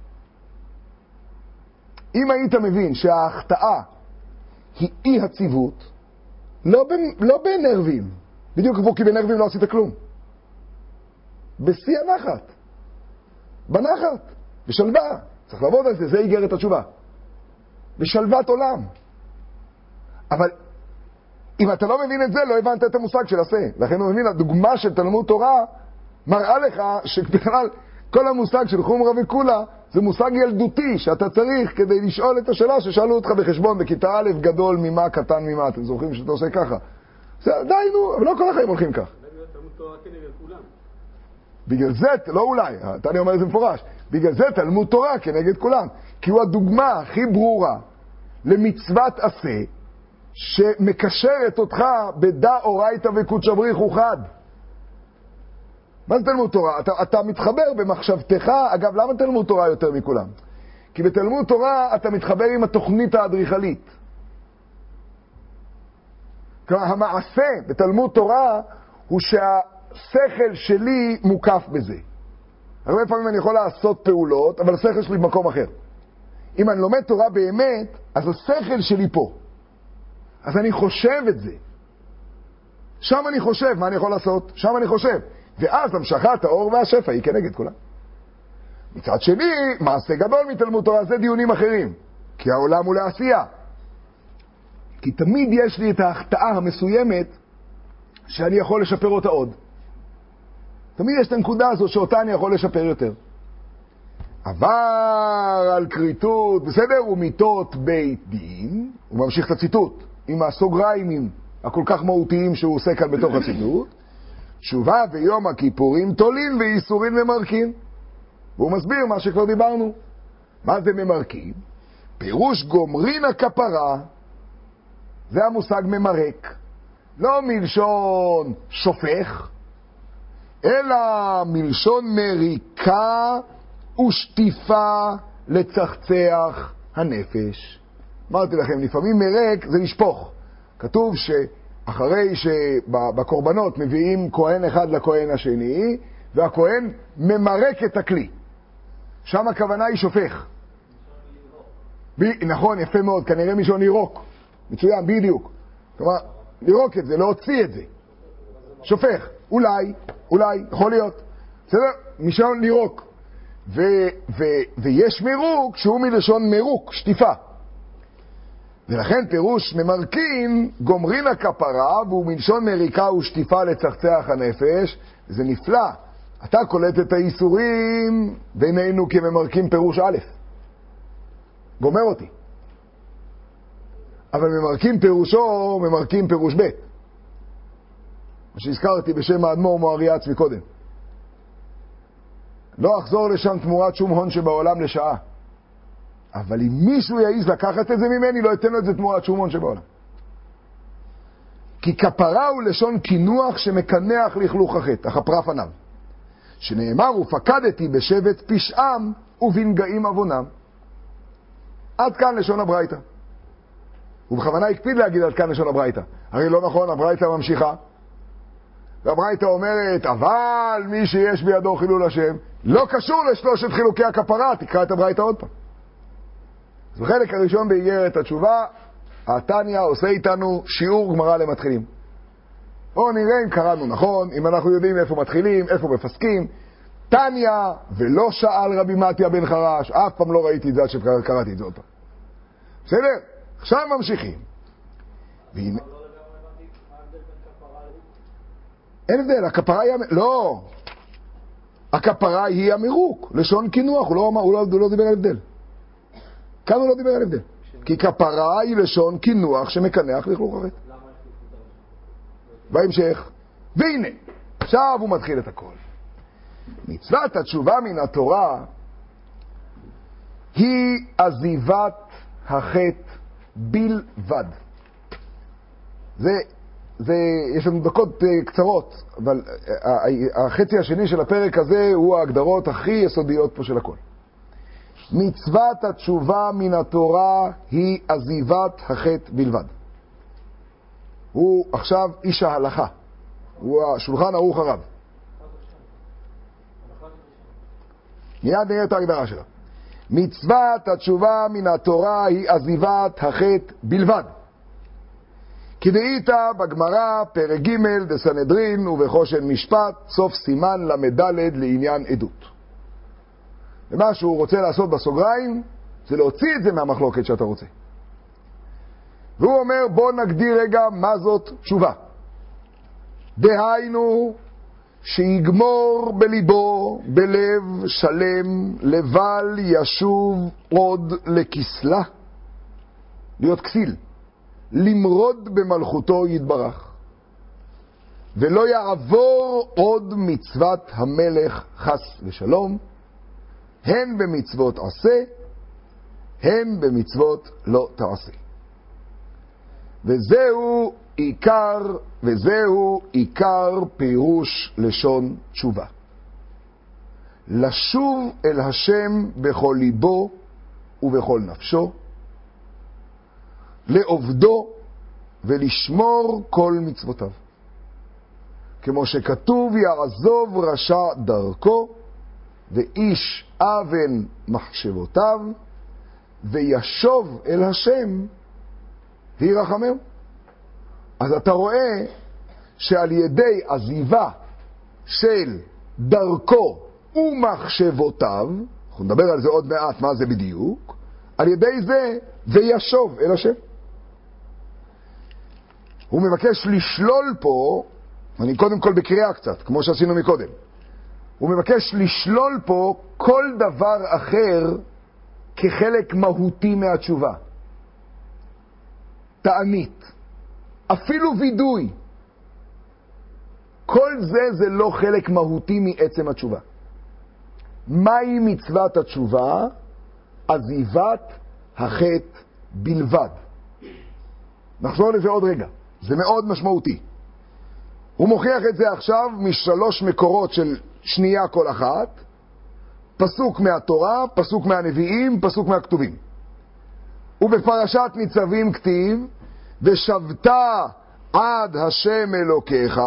אם היית מבין שההחטאה היא אי הציבות, לא בנרבים, בדיוק כי בנרבים לא עשית כלום. בשיא הנחת, בנחת, בשלווה, צריך לעבוד על זה, זה יגר את התשובה. בשלוות עולם. אבל אם אתה לא מבין את זה, לא הבנת את המושג של עשה. לכן הוא מבין, הדוגמה של תלמוד תורה מראה לך שבכלל כל המושג של חומרה וכולה זה מושג ילדותי שאתה צריך כדי לשאול את השאלה ששאלו אותך בחשבון בכיתה א', גדול ממה, קטן ממה. אתם זוכרים שאתה עושה ככה? די נו, אבל לא כל החיים הולכים כך.
תלמוד תורה כנגד כולם.
בגלל זה, לא אולי, אני אומר את זה מפורש, בגלל זה תלמוד תורה כנגד כולם. כי הוא הדוגמה הכי ברורה למצוות עשה שמקשרת אותך בדא אורייתא וקודשא בריך וחד. מה זה תלמוד תורה? אתה מתחבר במחשבתך. אגב, למה תלמוד תורה יותר מכולם? כי בתלמוד תורה אתה מתחבר עם התוכנית האדריכלית. כלומר, המעשה בתלמוד תורה הוא שהשכל שלי מוקף בזה. הרבה פעמים אני יכול לעשות פעולות, אבל השכל שלי במקום אחר. אם אני לומד תורה באמת, אז השכל שלי פה. אז אני חושב את זה. שם אני חושב, מה אני יכול לעשות? שם אני חושב. ואז המשכת האור והשפע היא כנגד כולם. מצד שני, מעשה גדול מתלמוד תורה, זה דיונים אחרים. כי העולם הוא לעשייה. כי תמיד יש לי את ההחטאה המסוימת שאני יכול לשפר אותה עוד. תמיד יש את הנקודה הזאת שאותה אני יכול לשפר יותר. עבר על כריתות, בסדר? ומיתות בית דין, הוא ממשיך את הציטוט, עם הסוגריים הכל כך מהותיים שהוא עושה כאן בתוך הציטוט, תשובה ויום הכיפורים תולין ואיסורים ממרקים. והוא מסביר מה שכבר דיברנו. מה זה ממרקים? פירוש גומרין הכפרה, זה המושג ממרק. לא מלשון שופך, אלא מלשון מריקה ושטיפה לצחצח הנפש. אמרתי לכם, לפעמים מרק זה לשפוך. כתוב שאחרי שבקורבנות מביאים כהן אחד לכהן השני, והכהן ממרק את הכלי. שם הכוונה היא שופך. נכון, יפה מאוד, כנראה מלשון לירוק. מצוין, בדיוק. כלומר, לירוק את זה, להוציא את זה. שופך, אולי, יכול להיות. בסדר? מלשון לירוק. ויש מירוק שהוא מלשון מירוק, שטיפה. ולכן פירוש ממרקין גומרין הכפרה, והוא מלשון מריקה ושטיפה לצחצח הנפש. זה נפלא. אתה קולט את האיסורים בינינו כממרקים פירוש א', גומר אותי. אבל ממרקים פירושו, ממרקים פירוש ב', מה שהזכרתי בשם האדמו"ר מוהר"י עצמי קודם. לא אחזור לשם תמורת שום הון שבעולם לשעה. אבל אם מישהו יעיז לקחת את זה ממני, לא אתן לו את זה תמורת שום הון שבעולם. כי כפרה הוא לשון כינוח שמקנח לכלוך החטא, הכפרה פניו. שנאמר, ופקדתי בשבט פשעם ובנגעים עוונם. עד כאן לשון הברייתא. ובכוונה הקפיד להגיד עד כאן לשון הברייתא. הרי לא נכון, הברייתא ממשיכה. והברייתא אומרת, אבל מי שיש בידו חילול השם, לא קשור לשלושת חילוקי הכפרה. תקרא את הברייתא עוד פעם. אז בחלק הראשון באיגרת התשובה, התניא עושה איתנו שיעור גמרא למתחילים. בואו נראה אם קראנו נכון, אם אנחנו יודעים איפה מתחילים, איפה מפסקים. תניא ולא שאל רבי מתיה בן חרש, אף פעם לא ראיתי את זה עד שקראתי את זה עוד פעם. בסדר? עכשיו ממשיכים. והנה... אין הבדל, הכפרה היא... לא. הכפרה היא המירוק, לשון כינוח, הוא לא דיבר על הבדל. כאן הוא לא דיבר על הבדל. כי כפרה היא לשון כינוח שמקנח לכלוך החטא. בהמשך, והנה, עכשיו הוא מתחיל את הכל. מצוות התשובה מן התורה היא עזיבת החטא בלבד. יש לנו דקות קצרות, אבל החצי השני של הפרק הזה הוא ההגדרות הכי יסודיות פה של הכל. מצוות התשובה מן התורה היא עזיבת החטא בלבד. הוא עכשיו איש ההלכה, הוא השולחן ערוך הרב. מיד נראה את ההגדרה שלה. מצוות התשובה מן התורה היא עזיבת החטא בלבד. כדאית בגמרא פרק ג' דסנהדרין ובחושן משפט סוף סימן למדלת לעניין עדות. ומה שהוא רוצה לעשות בסוגריים זה להוציא את זה מהמחלוקת שאתה רוצה. והוא אומר, בוא נגדיר רגע מה זאת תשובה. דהיינו שיגמור בליבו, בלב שלם, לבל ישוב עוד לכסלה, להיות כסיל, למרוד במלכותו יתברך, ולא יעבור עוד מצוות המלך חס ושלום, הן במצוות עשה, הן במצוות לא תעשה. וזהו עיקר פירוש לשון תשובה. לשוב אל השם בכל ליבו ובכל נפשו, לעובדו ולשמור כל מצוותיו. כמו שכתוב, יעזוב רשע דרכו ואיש אבן מחשבותיו, וישוב אל השם וירחמהו. אז אתה רואה שעל ידי עזיבה של דרכו ומחשבותיו, אנחנו נדבר על זה עוד מעט, מה זה בדיוק. על ידי זה, וישוב אל השם. הוא מבקש לשלול פה, אני קודם כל בקריאה קצת, כמו שעשינו מקודם. הוא מבקש לשלול פה כל דבר אחר כחלק מהותי מהתשובה. תענית, אפילו וידוי. כל זה לא חלק מהותי מעצם התשובה. מהי מצוות התשובה? עזיבת החטא בלבד. נחזור לזה עוד רגע. זה מאוד משמעותי. הוא מוכיח את זה עכשיו משלוש מקורות של שנייה כל אחת. פסוק מהתורה, פסוק מהנביאים, פסוק מהכתובים. ובפרשת ניצבים כתיב, ושבת עד השם אלוקיך,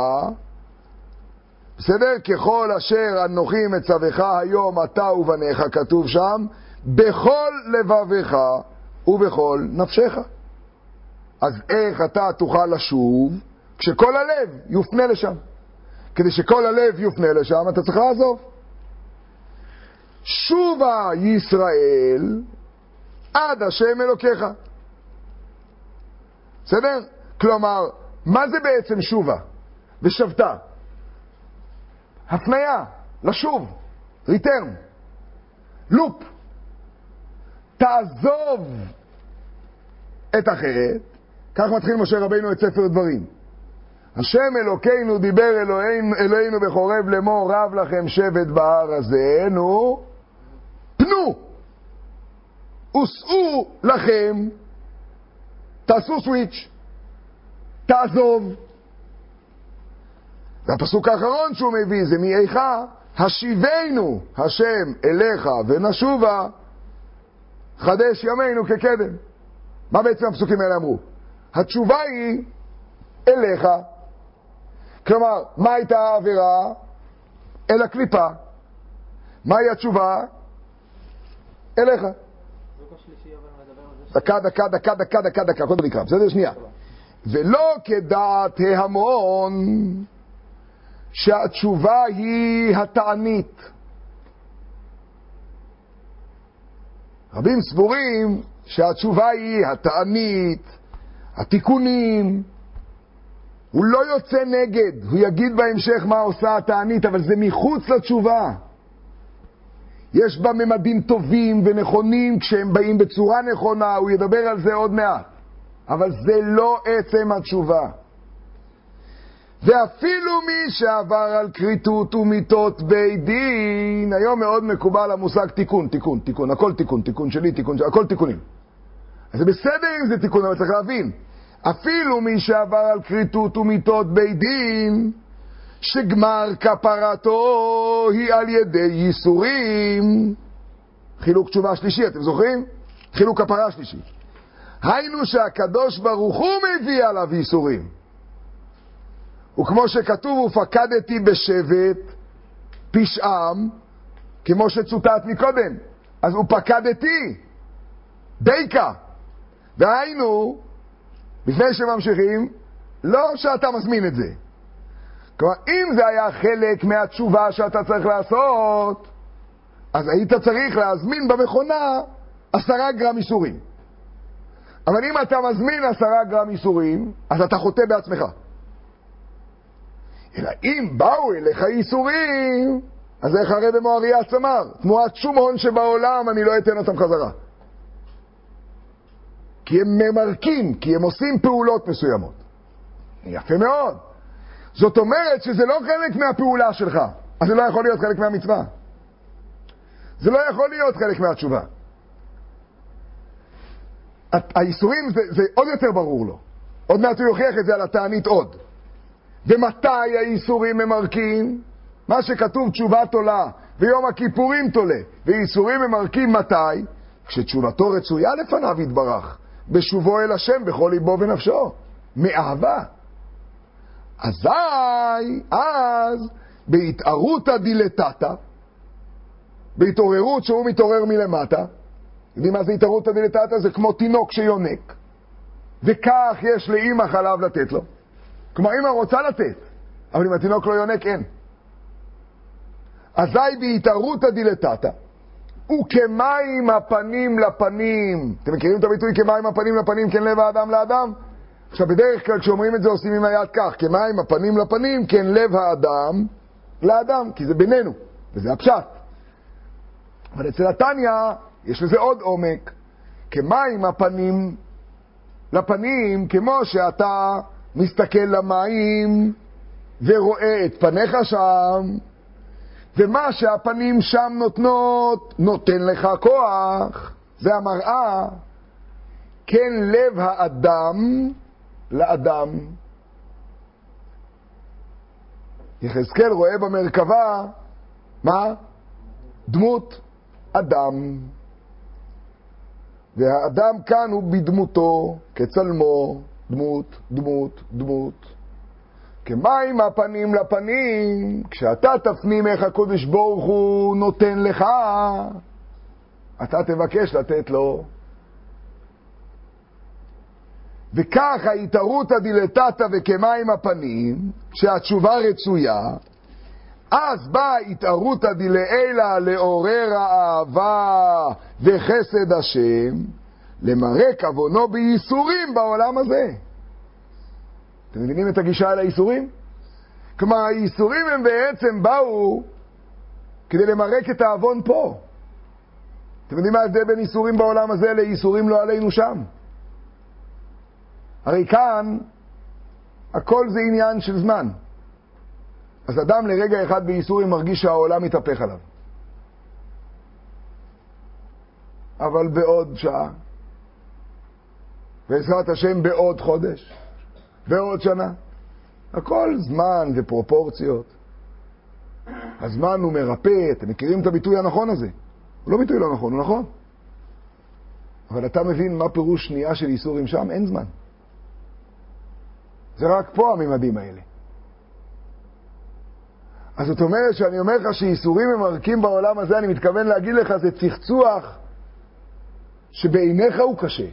בסדר? ככל אשר אנוכי מצווך היום אתה ובניך, כתוב שם, בכל לבבך ובכל נפשך. אז איך אתה תוכל לשוב כשכל הלב יופנה לשם? כדי שכל הלב יופנה לשם אתה צריך לעזוב. שובה ישראל עד השם אלוקיך. בסדר? כלומר, מה זה בעצם שובה? ושבתה. הפניה, לשוב, ריטרן, לופ. תעזוב את החטא. כך מתחיל משה רבינו את ספר דברים. השם אלוקינו דיבר אלוהינו בחורב לאמור, רב לכם שבט בהר הזה, נו, פנו, וסעו לכם, תעשו סוויץ', תעזוב. והפסוק האחרון שהוא מביא זה מאיכה, השיבנו השם אליך ונשובה, חדש ימינו כקדם. מה בעצם הפסוקים האלה אמרו? התשובה היא אליך. כלומר, מה הייתה העבירה? אל הקליפה. מהי התשובה? אליך. דקה, קודם נקרא, בסדר? שנייה. ולא כדעת ההמון שהתשובה היא התענית. רבים סבורים שהתשובה היא התענית, התיקונים. הוא לא יוצא נגד, הוא יגיד בהמשך מה עושה התענית, אבל זה מחוץ לתשובה. יש בה ממדים טובים ונכונים כשהם באים בצורה נכונה, הוא ידבר על זה עוד מעט. אבל זה לא עצם התשובה. ואפילו מי שעבר על כריתות ומיתות בית דין, היום מאוד מקובל המושג תיקון, הכל תיקון שלי, הכל תיקונים. אז זה בסדר אם זה תיקון, אבל צריך להבין. אפילו מי שעבר על כריתות ומיתות בית דין, שגמר כפרתו היא על ידי ייסורים. חילוק תשובה שלישי, אתם זוכרים? חילוק כפרה שלישי. היינו שהקדוש ברוך הוא מביא עליו ייסורים. וכמו שכתוב, ופקדתי בשבט פשעם, כמו שצוטט מקודם. אז הוא פקדתי, דייקה. והיינו, לפני שממשיכים, לא שאתה מזמין את זה. כלומר, אם זה היה חלק מהתשובה שאתה צריך לעשות, אז היית צריך להזמין במכונה 10 גרם איסורים. אבל אם אתה מזמין 10 גרם איסורים, אז אתה חוטא בעצמך. אלא אם באו אליך איסורים, אז איך הרב מוהרי"ץ אמר, תמורת שום הון שבעולם אני לא אתן אותם חזרה. כי הם ממרקים, כי הם עושים פעולות מסוימות. יפה מאוד. זאת אומרת שזה לא חלק מהפעולה שלך, אז זה לא יכול להיות חלק מהמצווה. זה לא יכול להיות חלק מהתשובה. האיסורים זה עוד יותר ברור לו. עוד מעט הוא יוכיח את זה על התענית עוד. ומתי האיסורים ממרקים? מה שכתוב תשובת עולה ויום הכיפורים תולה, ואיסורים ממרקים מתי? כשתשובתו רצויה לפניו יתברך, בשובו אל השם בכל ליבו ונפשו, מאהבה. אז בהתערותא דילתתא, בהתעוררות שהוא מתעורר מלמטה. יודעים מה זה התערותא דילתתא? זה כמו תינוק שיונק, וכך יש לאמא חלב לתת לו. כלומר, אמא רוצה לתת, אבל אם התינוק לא יונק, אין. אזי בהתערותא דילתתא, וכמים הפנים לפנים. אתם מכירים את הביטוי כמים הפנים לפנים, כן לב האדם לאדם? עכשיו בדרך כלל כשאומרים את זה עושים עם היד כך, כמים הפנים לפנים, כן לב האדם לאדם, כי זה בינינו, וזה הפשט. אבל אצל התניא יש לזה עוד עומק. כמים הפנים לפנים, כמו שאתה מסתכל למים ורואה את פניך שם, ומה שהפנים שם נותנות, נותן לך כוח, זה המראה, כן לב האדם לאדם. יחזקאל רואה במרכבה, מה? דמות אדם. והאדם כאן הוא בדמותו, כצלמו, דמות, דמות, דמות. כמים הפנים לפנים, כשאתה תפנים איך הקודש ברוך הוא נותן לך, אתה תבקש לתת לו. וכך ההתערותא דילתתא וכמים הפנים, כשהתשובה רצויה, אז באה התערותא דלעילא לעורר האהבה וחסד השם, למראה כוונו בייסורים בעולם הזה. אתם מבינים את הגישה על הייסורים? כלומר, הייסורים הם בעצם באו כדי למרק את האבון פה. אתם יודעים מה ההבדל בין ייסורים בעולם הזה לייסורים לא עלינו שם? הרי כאן הכל זה עניין של זמן. אז אדם לרגע אחד בייסורים מרגיש שהעולם מתהפך עליו. אבל בעוד שעה, בעזרת השם בעוד חודש, בעוד שנה, הכל זמן ופרופורציות. הזמן הוא מרפא, אתם מכירים את הביטוי הנכון הזה? הוא לא ביטוי לא נכון, הוא נכון. אבל אתה מבין מה פירוש שנייה של ייסורים שם? אין זמן. זה רק פה הממדים האלה. אז זאת אומרת שאני אומר לך שייסורים ממרקים בעולם הזה, אני מתכוון להגיד לך, זה צחצוח שבעיניך הוא קשה.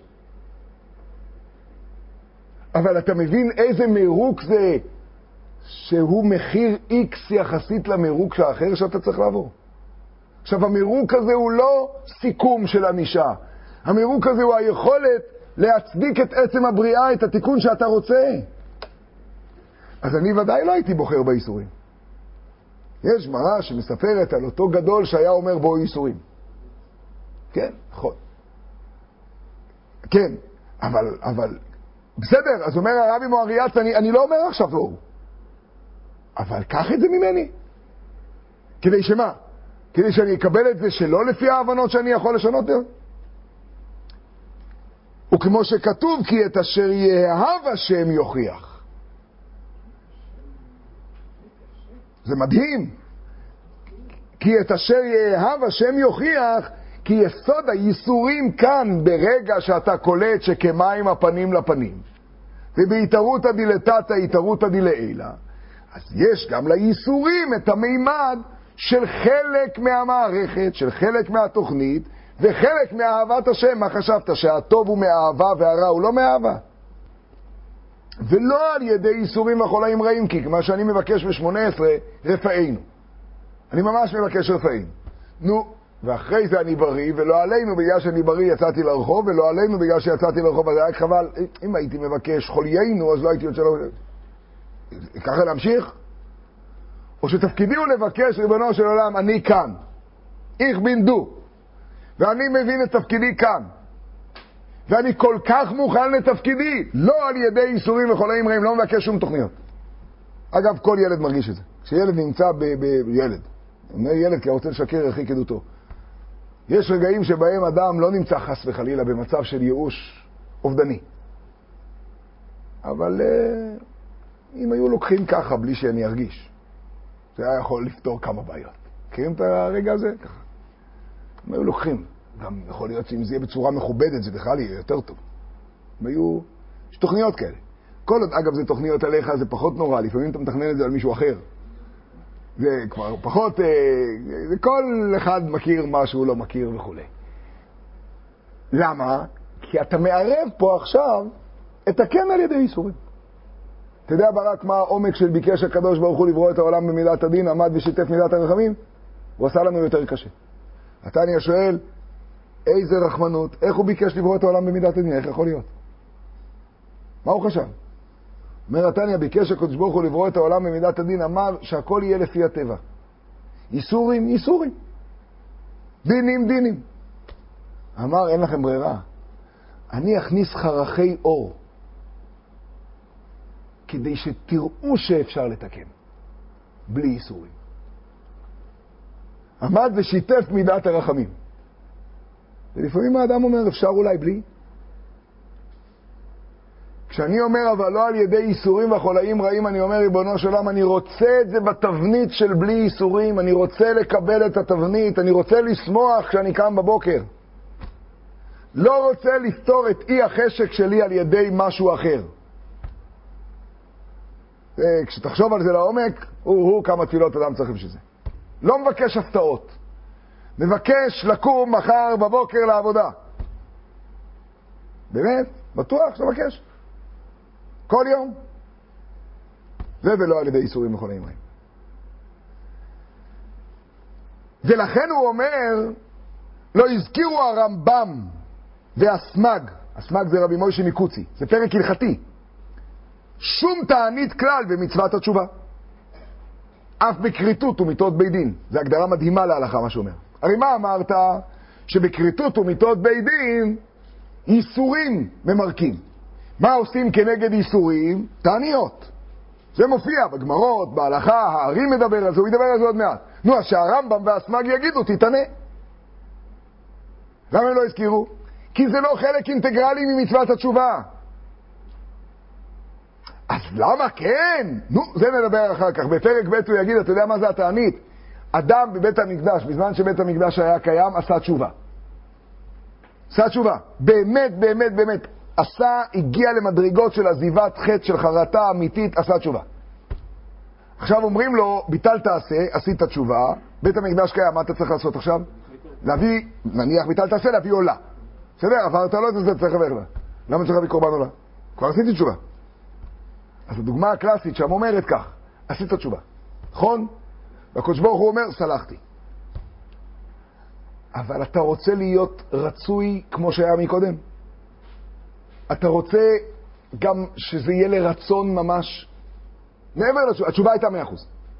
אבל אתה מבין איזה מירוק זה שהוא מחיר X יחסית למירוק האחר שאתה צריך לעבור. עכשיו המירוק הזה הוא לא סיכום של אנישה. המירוק הזה הוא היכולת להצדיק את עצם הבריאה, את התיקון שאתה רוצה. אז אני ודאי לא הייתי בוחר בייסורים. יש גמרא שמספרת על אותו גדול שהיה אומר בו ייסורים. כן, נכון. כן, אבל בסדר, אז אומר הרבי מוהרי"ץ, אני לא אומר עכשיו זהו. אבל קח את זה ממני. כדי שמה? כדי שאני אקבל את זה שלא לפי ההבנות שאני יכול לשנות? וכמו שכתוב, כי את אשר יאהב השם יוכיח. זה מדהים. כי את אשר יאהב השם יוכיח, כי יסוד הייסורים כאן ברגע שאתה קולט שכמים הפנים לפנים. ובהתערותא דילתתא התערותא דלעילא. אז יש גם לייסורים את המימד של חלק מהמערכת, של חלק מהתוכנית, וחלק מאהבת השם. מה חשבת? שהטוב הוא מאהבה והרע הוא לא מאהבה? ולא על ידי ייסורים וחולאים רעים, כי מה שאני מבקש ב-18, רפאינו. אני ממש מבקש רפאינו. נו, ואחרי זה אני בריא, ולא עלינו בגלל שאני בריא יצאתי לרחוב, ולא עלינו בגלל שיצאתי לרחוב, אז היה חבל. אם הייתי מבקש חוליינו, אז לא הייתי יוצא לרחוב. ככה להמשיך? או שתפקידי הוא לבקש, ריבונו של עולם, אני כאן. איך בין דו. ואני מבין את תפקידי כאן. ואני כל כך מוכן לתפקידי, לא על ידי ייסורים וחולאים רעים, לא מבקש שום תוכניות. אגב, כל ילד מרגיש את זה. כשילד נמצא ילד, אומר ילד כי הוא רוצה לשקר הרחיק עדותו. יש רגעים שבהם אדם לא נמצא חס וחלילה במצב של ייאוש אובדני. אבל אם היו לוקחים ככה בלי שאני ארגיש, זה היה יכול לפתור כמה בעיות. מכירים את הרגע הזה? ככה. אם היו לוקחים, גם יכול להיות שאם זה יהיה בצורה מכובדת, זה בכלל יהיה יותר טוב. יש תוכניות כאלה. כל עוד, אגב, זה תוכניות עליך, זה פחות נורא. לפעמים אתה מתכנן את זה על מישהו אחר. זה כבר פחות, זה כל אחד מכיר מה שהוא לא מכיר וכו'. למה? כי אתה מערב פה עכשיו את הכן על ידי ייסורים. אתה יודע ברק מה העומק של ביקש הקדוש ברוך הוא לברוא את העולם במידת הדין, עמד ושיתף מידת הרחמים? הוא עשה לנו יותר קשה. התניא שואל, איזה רחמנות, איך הוא ביקש לברוא את העולם במידת הדין, איך יכול להיות? מה הוא חשב? אומר התניא, ביקש הקדוש ברוך הוא לברוא את העולם במידת הדין, אמר שהכל יהיה לפי הטבע. איסורים, איסורים. דינים, דינים. אמר, אין לכם ברירה. אני אכניס חרכי אור, כדי שתראו שאפשר לתקן, בלי איסורים. עמד ושיתף מידת הרחמים. ולפעמים האדם אומר, אפשר אולי בלי? כשאני אומר, אבל לא על ידי איסורים וחולאים רעים, אני אומר, ריבונו של עולם, אני רוצה את זה בתבנית של בלי איסורים, אני רוצה לקבל את התבנית, אני רוצה לשמוח כשאני קם בבוקר. לא רוצה לפתור את אי החשק שלי על ידי משהו אחר. כשתחשוב על זה לעומק, כמה תפילות אדם צריך בשביל זה. לא מבקש הפתעות. מבקש לקום מחר בבוקר לעבודה. באמת? בטוח שאתה מבקש. כל יום. זה ולא על ידי איסורים וחולאים רעים. ולכן הוא אומר, לא הזכירו הרמב"ם והסמ"ג. הסמ"ג זה רבי מוישה מקוצי. זה פרק הלכתי. שום תענית כלל במצוות התשובה. אף בקריטות ומיתות בית דין. זו הגדרה מדהימה להלכה מה שאומר. הרי מה אמרת? שבקריטות ומיתות בית דין איסורים ממרקים. מה עושים כנגד איסורים? תעניות. זה מופיע בגמרות, בהלכה, הארי מדבר על זה, הוא ידבר על זה עוד מעט. נו, אז שהרמב"ם והסמ"ג יגידו, תתענה. למה הם לא הזכירו? כי זה לא חלק אינטגרלי ממצוות התשובה. אז למה כן? נו, זה נדבר אחר כך. בפרק ב' הוא יגיד, אתה יודע מה זה התענית? אדם בבית המקדש, בזמן שבית המקדש היה קיים, עשה תשובה. עשה תשובה. באמת, באמת, באמת. הגיע למדרגות של עזיבת חטא, של חרטה אמיתית, עשה תשובה. עכשיו אומרים לו, ביטל תעשה, עשית תשובה, בית המקדש קיים, מה אתה צריך לעשות עכשיו? להביא, נניח ביטל תעשה, להביא עולה. בסדר, עברת לא, זה צריך להביא עולה. למה צריך להביא קורבן עולה? כבר עשיתי תשובה. אז הדוגמה הקלאסית שם אומרת כך, עשית תשובה. נכון? והקדוש ברוך הוא אומר, סלחתי. אבל אתה רוצה להיות רצוי כמו שהיה מקודם? אתה רוצה גם שזה יהיה לרצון ממש? מעבר לתשובה, התשובה הייתה 100%.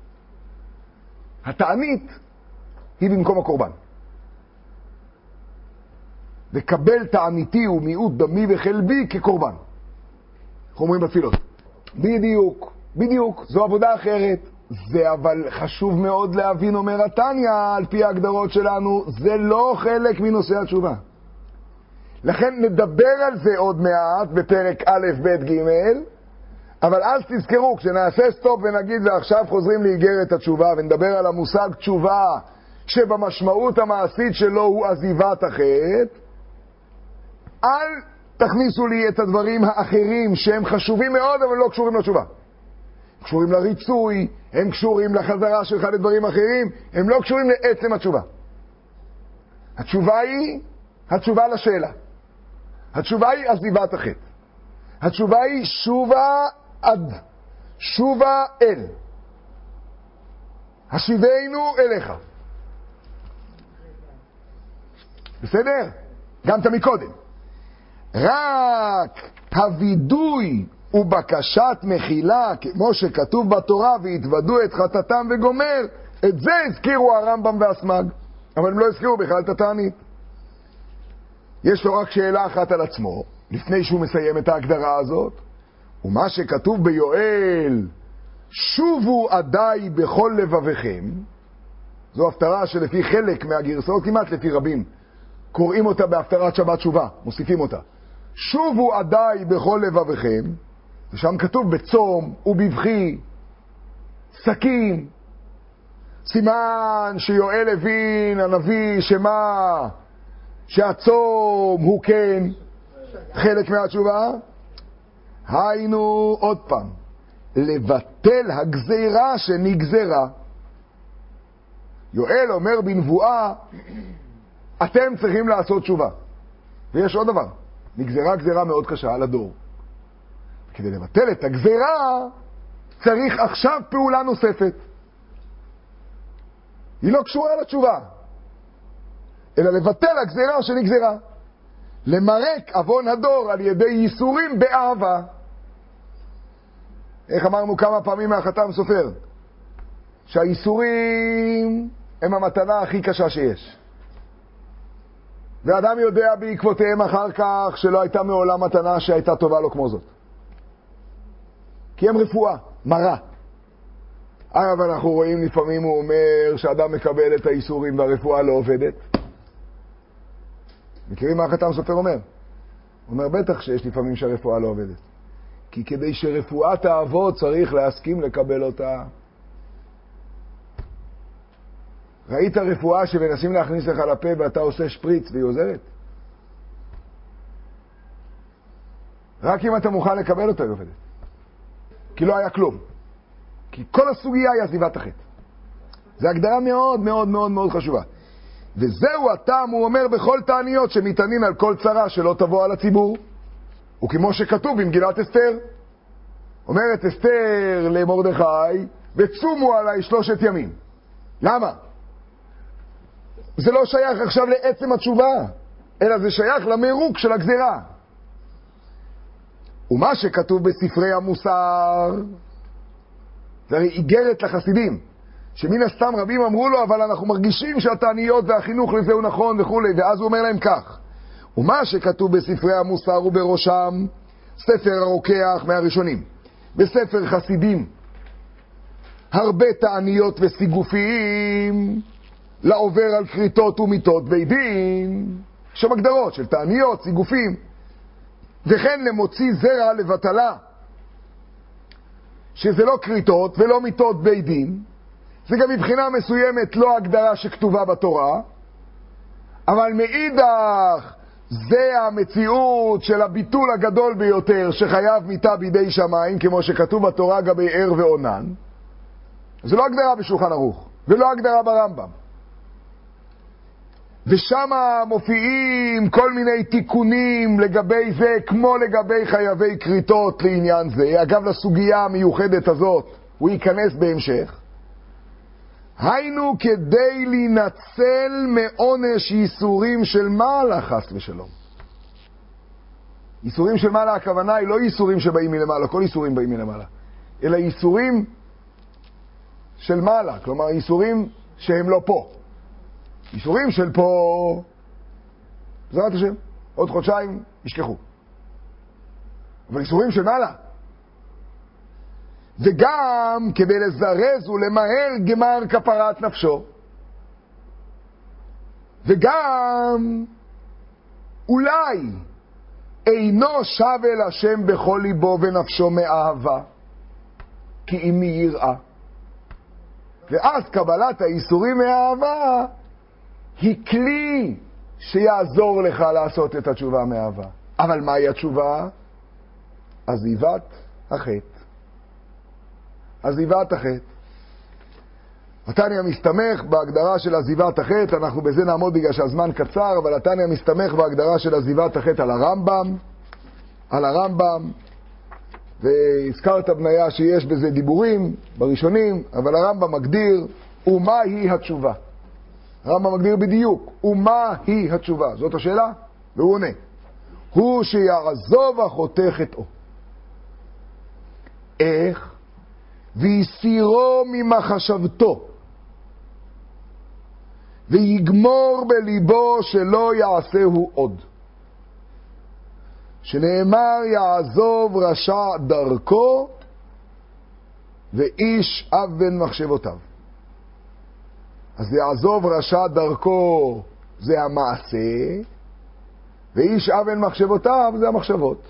התענית היא במקום הקורבן. לקבל תעניתי ומיעוט דמי וחלבי כקורבן. אנחנו אומרים בתפילות. בדיוק, בדיוק, זו עבודה אחרת. זה אבל חשוב מאוד להבין, אומר התניא, על פי ההגדרות שלנו, זה לא חלק מנושא התשובה. לכן נדבר על זה עוד מעט בפרק א' ב' ג', אבל אז תזכרו, כשנעשה סטופ ונגיד ועכשיו חוזרים לאיגרת התשובה ונדבר על המושג תשובה שבמשמעות המעשית שלו הוא עזיבת החטא, אל תכניסו לי את הדברים האחרים שהם חשובים מאוד אבל לא קשורים לתשובה. הם קשורים לריצוי, הם קשורים לחזרה שלך לדברים אחרים, הם לא קשורים לעצם התשובה. התשובה היא התשובה לשאלה. התשובה היא עזיבת החטא. התשובה היא שובה עד, שובה אל. השיבנו אליך. בסדר? גם אתה מקודם. רק הוידוי ובקשת מחילה, כמו שכתוב בתורה, והתוודו את חטאתם וגומר, את זה הזכירו הרמב"ם והסמ"ג, אבל הם לא הזכירו בכלל את התענית. יש לו רק שאלה אחת על עצמו, לפני שהוא מסיים את ההגדרה הזאת, ומה שכתוב ביואל, שובו עדיי בכל לבביכם, זו הפטרה שלפי חלק מהגרסאות, כמעט לפי רבים, קוראים אותה בהפטרת שבת תשובה, מוסיפים אותה. שובו עדיי בכל לבביכם, ושם כתוב בצום ובבכי, סכין, סימן שיואל הבין הנביא שמה? שהצום הוא כן חלק מהתשובה. היינו עוד פעם, לבטל הגזירה שנגזרה. יואל אומר בנבואה, אתם צריכים לעשות תשובה. ויש עוד דבר, נגזרה גזירה מאוד קשה על הדור. כדי לבטל את הגזירה, צריך עכשיו פעולה נוספת. היא לא קשורה לתשובה. אלא לבטל הגזרה שנגזרה. למרק אבון הדור על ידי ייסורים באהבה. איך אמרנו כמה פעמים מהחתם סופר? שהייסורים הם המתנה הכי קשה שיש. ואדם יודע בעקבותיהם אחר כך שלא הייתה מעולם מתנה שהייתה טובה לו כמו זאת. כי הם רפואה, מרה. אבל אנחנו רואים לפעמים הוא אומר שאדם מקבל את הייסורים והרפואה לא עובדת. מכירים מה החתם סופר אומר? הוא אומר בטח שיש לפעמים שהרפואה לא עובדת. כי כדי שרפואה תעבוד צריך להסכים לקבל אותה. ראית רפואה שמנסים להכניס לך לפה ואתה עושה שפריץ והיא עוזרת? רק אם אתה מוכן לקבל אותה היא עובדת. כי לא היה כלום. כי כל הסוגיה היא עזיבת החטא. זו הגדרה מאוד מאוד מאוד מאוד חשובה. וזהו הטעם, הוא אומר, בכל תעניות שמתענין על כל צרה שלא תבוא על הציבור. וכמו שכתוב במגילת אסתר. אומרת אסתר למרדכי, וצומו עליי 3 ימים. למה? זה לא שייך עכשיו לעצם התשובה, אלא זה שייך למירוק של הגזרה. ומה שכתוב בספרי המוסר, זה הרי איגרת לחסידים, שמן הסתם רבים אמרו לו, אבל אנחנו מרגישים שהתעניות והחינוך לזה הוא נכון וכו', ואז הוא אומר להם כך, ומה שכתוב בספרי המוסר ובראשם, ספר הרוקח מהראשונים, בספר חסידים, הרבה תעניות וסיגופים, לעובר על כריתות ומיתות בית דין, שם הגדרות של תעניות, סיגופים, וכן למוציא זרע לבטלה, שזה לא כריתות ולא מיתות בית דין, זה גם מבחינה מסוימת לא הגדרה שכתובה בתורה, אבל מאידך זה המציאות של הביטול הגדול ביותר שחייב מיתה בידי שמיים, כמו שכתוב בתורה גבי ער ועונן. זה לא הגדרה בשולחן ערוך ולא הגדרה ברמב"ם. ושם מופיעים כל מיני תיקונים לגבי זה, כמו לגבי חייבי כריתות לעניין זה. אגב, לסוגיה המיוחדת הזאת הוא ייכנס בהמשך. היינו כדי להינצל מעונש ייסורים של מעלה, חס ושלום. ייסורים של מעלה, הכוונה היא לא ייסורים שבאים מלמעלה, כל ייסורים באים מלמעלה, אלא ייסורים של מעלה, כלומר ייסורים שהם לא פה. ייסורים של פה, בעזרת השם, עוד חודשיים ישכחו. אבל ייסורים של מעלה. וגם כדי לזרז ולמהר גמר כפרת נפשו. וגם אולי אינו שב אל השם בכל ליבו ונפשו מאהבה, כי אם מיראה. ואז קבלת האיסורים מאהבה היא כלי שיעזור לך לעשות את התשובה מאהבה. אבל מהי התשובה? עזיבת החטא. עזיבת החטא. התניא מסתמך בהגדרה של עזיבת החטא, אנחנו בזה נעמוד בגלל שהזמן קצר, אבל התניא מסתמך בהגדרה של עזיבת החטא על הרמב"ם, והזכרת בניה שיש בזה דיבורים בראשונים, אבל הרמב"ם מגדיר, ומה היא התשובה? הרמב"ם מגדיר בדיוק, ומה היא התשובה? זאת השאלה, והוא עונה. הוא שיעזוב החוטא חטאו. איך? ויסירו ממחשבתו, ויגמור בליבו שלא יעשהו עוד. שנאמר יעזוב רשע דרכו, ואיש אבן מחשבותיו. אז יעזוב רשע דרכו זה המעשה, ואיש אבן מחשבותיו זה המחשבות.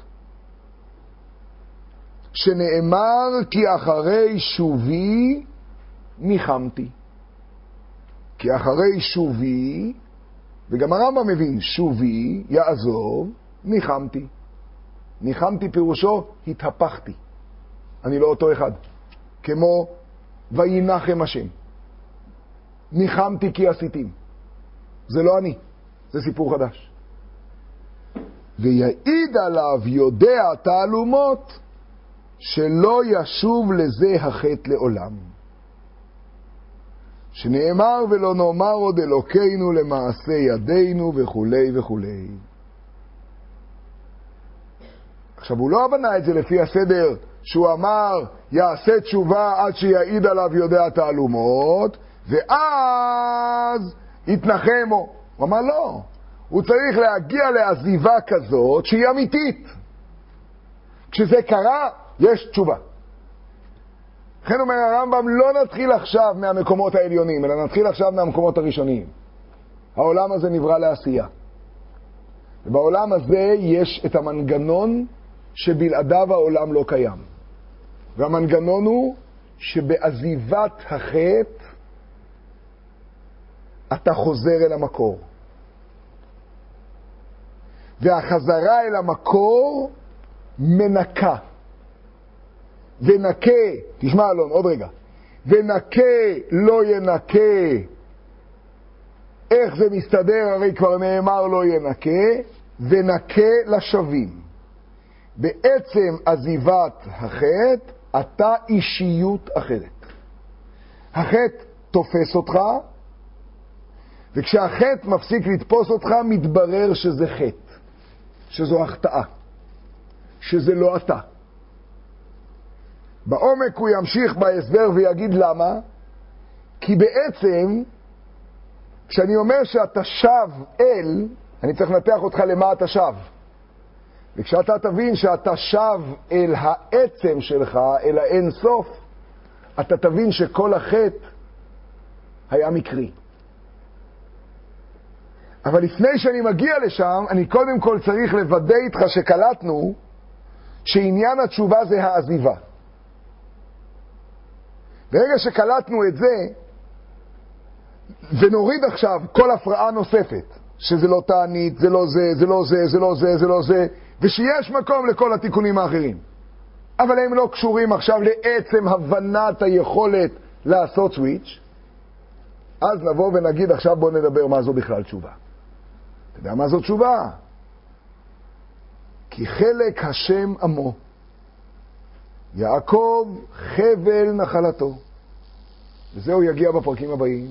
שנאמר כי אחרי שובי ניחמתי. כי אחרי שובי, וגם הרמב"ם מבין, שובי, יעזוב, ניחמתי. ניחמתי פירושו, התהפכתי. אני לא אותו אחד. כמו וינחם השם. ניחמתי כי עשיתים. זה לא אני, זה סיפור חדש. ויעיד עליו יודע תעלומות, שלא ישוב לזה החטא לעולם. שנאמר ולא נאמר עוד אלוקינו למעשה ידינו וכולי וכולי. עכשיו הוא לא בנה את זה לפי הסדר שהוא אמר יעשה תשובה עד שיעיד עליו יודע תעלומות ואז יתנחמו. הוא אמר לא, הוא צריך להגיע לעזיבה כזאת שהיא אמיתית. כשזה קרה יש תשובה. לכן אומר הרמב"ם, לא נתחיל עכשיו מהמקומות העליונים, אלא נתחיל עכשיו מהמקומות הראשוניים. העולם הזה נברא לעשייה. ובעולם הזה יש את המנגנון שבלעדיו העולם לא קיים. והמנגנון הוא שבעזיבת החטא אתה חוזר אל המקור. והחזרה אל המקור מנקה. ונקה, תשמע אלון, עוד רגע. ונקה לא ינקה. איך זה מסתדר? הרי כבר נאמר לא ינקה. ונקה לשווים. בעצם עזיבת החטא, אתה אישיות אחרת. החטא תופס אותך, וכשהחטא מפסיק לתפוס אותך, מתברר שזה חטא. שזו החטאה. שזה לא אתה. בעומק הוא ימשיך בהסבר ויגיד למה, כי בעצם כשאני אומר שאתה שב אל, אני צריך לנתח אותך למה אתה שב. וכשאתה תבין שאתה שב אל העצם שלך, אל האין סוף, אתה תבין שכל החטא היה מקרי. אבל לפני שאני מגיע לשם, אני קודם כל צריך לוודא איתך שקלטנו שעניין התשובה זה העזיבה. ברגע שקלטנו את זה, ונוריד עכשיו כל הפרעה נוספת, שזה לא תענית, זה לא זה, זה לא זה, זה לא זה, זה לא זה, ושיש מקום לכל התיקונים האחרים. אבל הם לא קשורים עכשיו לעצם הבנת היכולת לעשות סוויץ', אז נבוא ונגיד עכשיו בוא נדבר מה זו בכלל תשובה. אתה יודע מה זו תשובה? כי חלק השם עמו. יעקב חבל נחלתו. וזהו יגיע בפרקים הבאים.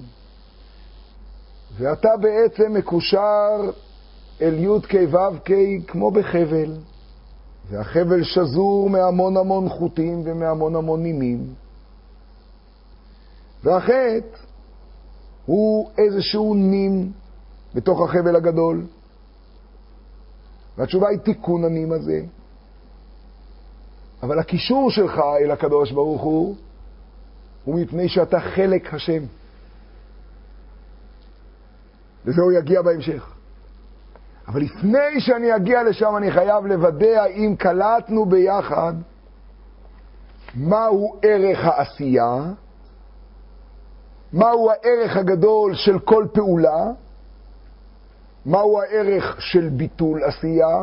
ואתה בעצם מקושר אל י' כ' ו' כ' כמו בחבל. והחבל שזור מהמון המון חוטים ומהמון המון נימים. והחטא הוא איזשהו נים בתוך החבל הגדול. והתשובה היא תיקון הנים הזה. אבל הקישור שלך אל הקדוש ברוך הוא מפני שאתה חלק השם. וזהו יגיע בהמשך. אבל לפני שאני אגיע לשם אני חייב לוודא האם קלטנו ביחד מהו ערך העשייה, מהו הערך הגדול של כל פעולה, מהו הערך של ביטול עשייה,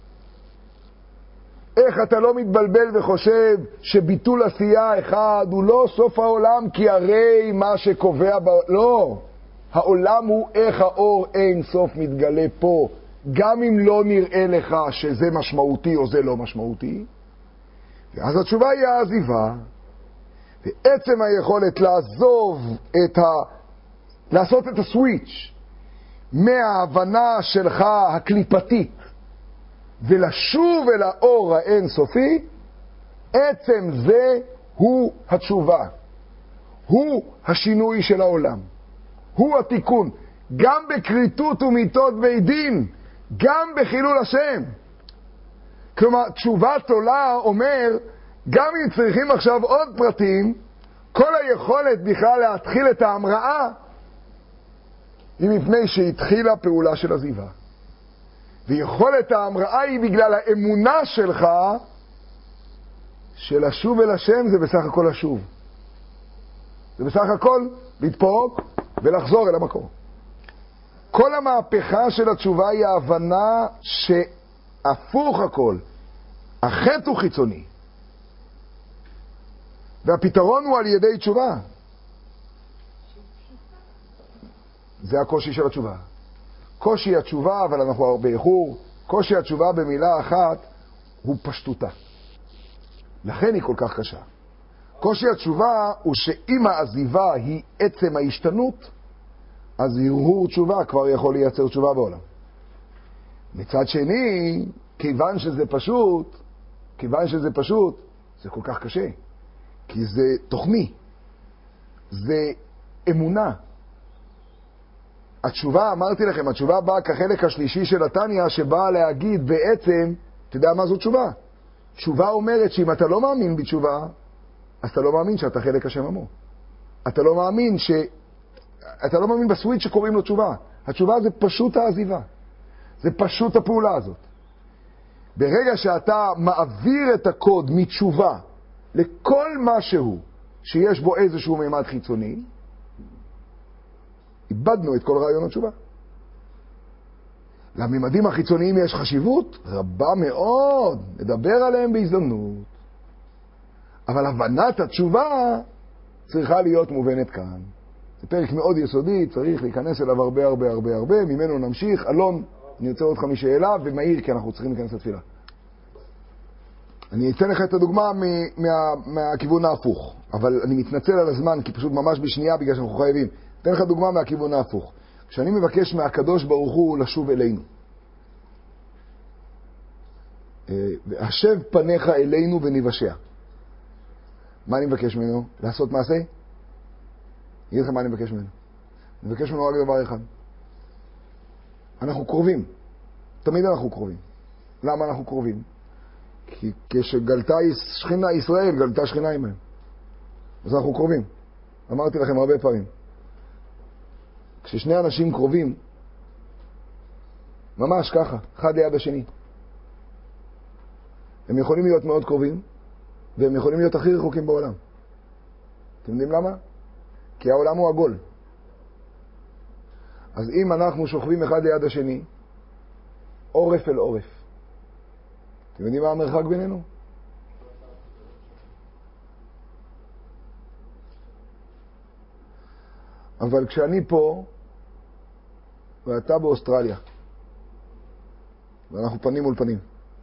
איך אתה לא מתבלבל וחושב שביטול עשייה אחד הוא לא סוף העולם, כי הרי מה שקובע לא, העולם הוא איך האור אין סוף מתגלה פה, גם אם לא נראה לך שזה משמעותי או זה לא משמעותי. ואז התשובה היא העזיבה, ועצם היכולת לעזוב לעשות את הסוויץ' מההבנה שלך הקליפתית ולשוב אל האור האינסופי, עצם זה הוא התשובה, הוא השינוי של העולם, הוא התיקון, גם בקריטות ומיתות בית דין, גם בחילול השם. כלומר, תשובת עולה אומר, גם אם צריכים עכשיו עוד פרטים, כל היכולת בכלל להתחיל את ההמראה היא מפני שהתחילה פעולה של עזיבה. ויכולת ההמראה היא בגלל האמונה שלך שלשוב אל השם זה בסך הכל לשוב. זה בסך הכל לדפוק ולחזור אל המקום. כל המהפכה של התשובה היא ההבנה שהפוך הכל. החטא הוא חיצוני. והפתרון הוא על ידי תשובה. זה הקושי של התשובה. קושי התשובה, אבל אנחנו באיחור, קושי התשובה במילה אחת הוא פשטותה. לכן היא כל כך קשה. קושי התשובה הוא שאם העזיבה היא עצם ההשתנות, אז הרהור תשובה כבר יכול לייצר תשובה בעולם. מצד שני, כיוון שזה פשוט, זה כל כך קשה. כי זה תוכני, זה אמונה. התשובה, אמרתי לכם, התשובה באה כחלק השלישי של התניא, שבאה להגיד בעצם, אתה יודע מה זו תשובה? תשובה אומרת שאם אתה לא מאמין בתשובה, אז אתה לא מאמין שאתה חלק השם עמו. אתה לא מאמין בסוויץ' שקוראים לו תשובה. התשובה זה פשוט העזיבה. זה פשוט הפעולה הזאת. ברגע שאתה מעביר את הקוד מתשובה לכל משהו שיש בו איזשהו מימד חיצוני, איבדנו את כל רעיון התשובה. לממדים החיצוניים יש חשיבות רבה מאוד, נדבר עליהם בהזדמנות. אבל הבנת התשובה צריכה להיות מובנת כאן. זה פרק מאוד יסודי, צריך להיכנס אליו הרבה, ממנו נמשיך. אלון, אני רוצה אותך משאלה ומהיר, כי אנחנו צריכים להיכנס לתפילה. אני אתן לך את הדוגמה מהכיוון ההפוך, אבל אני מתנצל על הזמן, כי פשוט ממש בשנייה, בגלל שאנחנו חייבים. אתן לך דוגמה מהכיוון ההפוך. כשאני מבקש מהקדוש ברוך הוא לשוב אלינו, השב פניך אלינו ונבשע. מה אני מבקש ממנו? לעשות מעשה? אני אגיד לכם מה אני מבקש ממנו. אני מבקש ממנו רק דבר אחד. אנחנו קרובים. תמיד אנחנו קרובים. למה אנחנו קרובים? כי כשגלתה שכינה ישראל, גלתה שכינה עמהם. אז אנחנו קרובים. אמרתי לכם הרבה פעמים. כששני אנשים קרובים, ממש ככה, אחד ליד השני, הם יכולים להיות מאוד קרובים, והם יכולים להיות הכי רחוקים בעולם. אתם יודעים למה? כי העולם הוא עגול. אז אם אנחנו שוכבים אחד ליד השני, עורף אל עורף, אתם יודעים מה המרחק בינינו? אבל כשאני פה, ואתה באוסטרליה, ואנחנו פנים מול פנים,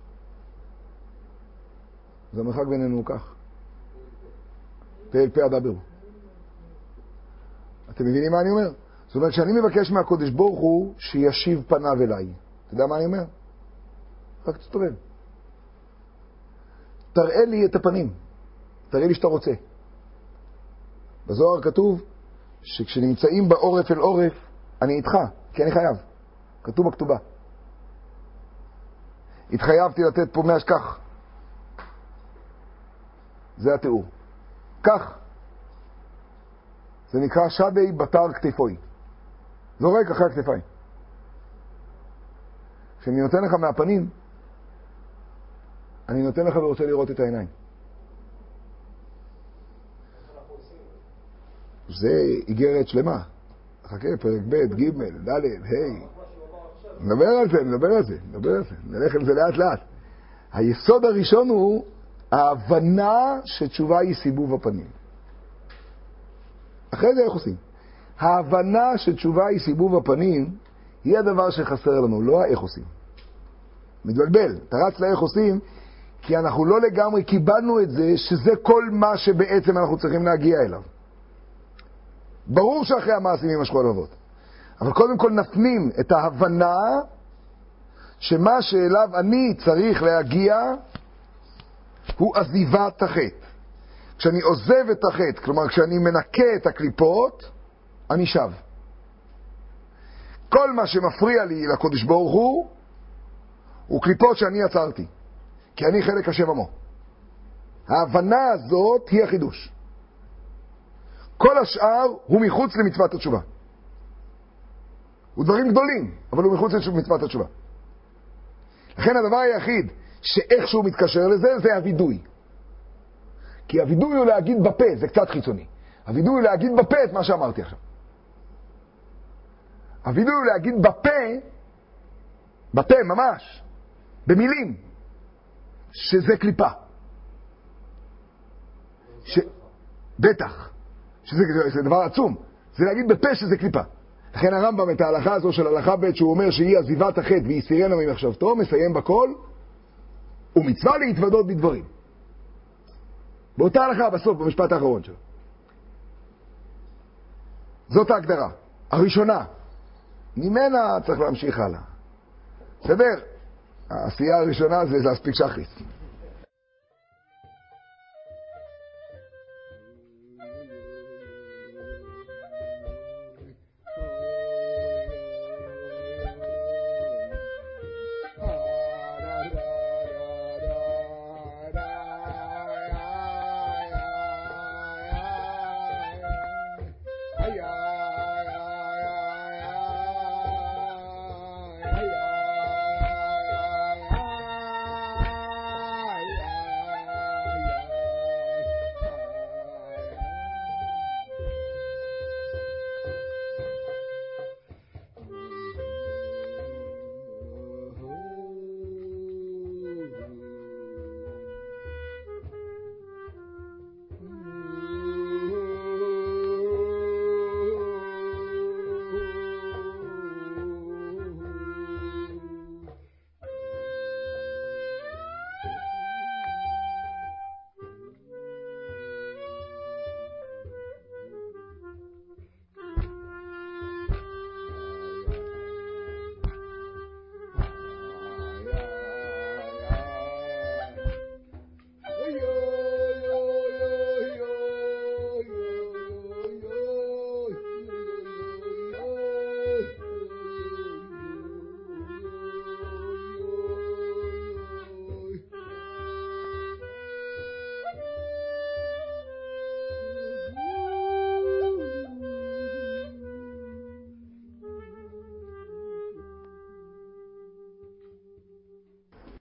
אז המרחק בינינו הוא כך. פה אל פה אדברו. אתם מבינים מה אני אומר? זאת אומרת, כשאני מבקש מהקודש ברוך הוא שישיב פניו אליי, אתה יודע מה אני אומר? רק תסתובב. תראה לי את הפנים. תראה לי שאתה רוצה. בזוהר כתוב שכשנמצאים בעורף אל עורף, אני איתך, כי אני חייב. כתוב בכתובה. התחייבתי לתת פה מהשכח. זה התיאור. כך. זה נקרא שדי בתר כתפוי. זורק אחרי הכתפיים. כשאני נותן לך מהפנים, אני נותן לך ורוצה לראות את העיניים. זה איגרת שלמה. חכה, פרק ב', ג', ד', ה'. נדבר על זה. נלך על זה לאט לאט. היסוד הראשון הוא ההבנה שתשובה היא סיבוב הפנים. אחרי זה איך עושים? ההבנה שתשובה היא סיבוב הפנים היא הדבר שחסר לנו, לא האיך עושים. מתבלבל, אתה רץ לאיך עושים, כי אנחנו לא לגמרי קיבלנו את זה, שזה כל מה שבעצם אנחנו צריכים להגיע אליו. ברור שאחרי המעשים יימשכו הלבבות. אבל קודם כל נפנים את ההבנה שמה שאליו אני צריך להגיע הוא עזיבת החטא. כשאני עוזב את החטא, כלומר כשאני מנקה את הקליפות, אני שב. כל מה שמפריע לי לקודש ברוך הוא קליפות שאני יצרתי, כי אני חלק השם עמו. ההבנה הזאת היא החידוש. כל השאר הוא מחוץ למצוות התשובה. הוא דברים גדולים, אבל הוא מחוץ למצוות התשובה. לכן הדבר היחיד שאיכשהו מתקשר לזה, זה הווידוי. כי הווידוי הוא להגיד בפה, זה קצת חיצוני. הווידוי הוא להגיד בפה את מה שאמרתי עכשיו. הווידוי הוא להגיד בפה ממש, במילים, שזה קליפה. בטח. שזה דבר עצום. זה להגיד בפה שזה קליפה. לכן הרמב"ם את ההלכה הזו של הלכה ב' שהוא אומר שהיא עזיבת החטא והיא סירנה ממחשבתו, מסיים בכל, ומצווה להתוודות בדברים. באותה הלכה בסוף, במשפט האחרון שלו. זאת ההגדרה הראשונה. ממנה צריך להמשיך הלאה. בסדר? העשייה הראשונה זה להספיק שחריס.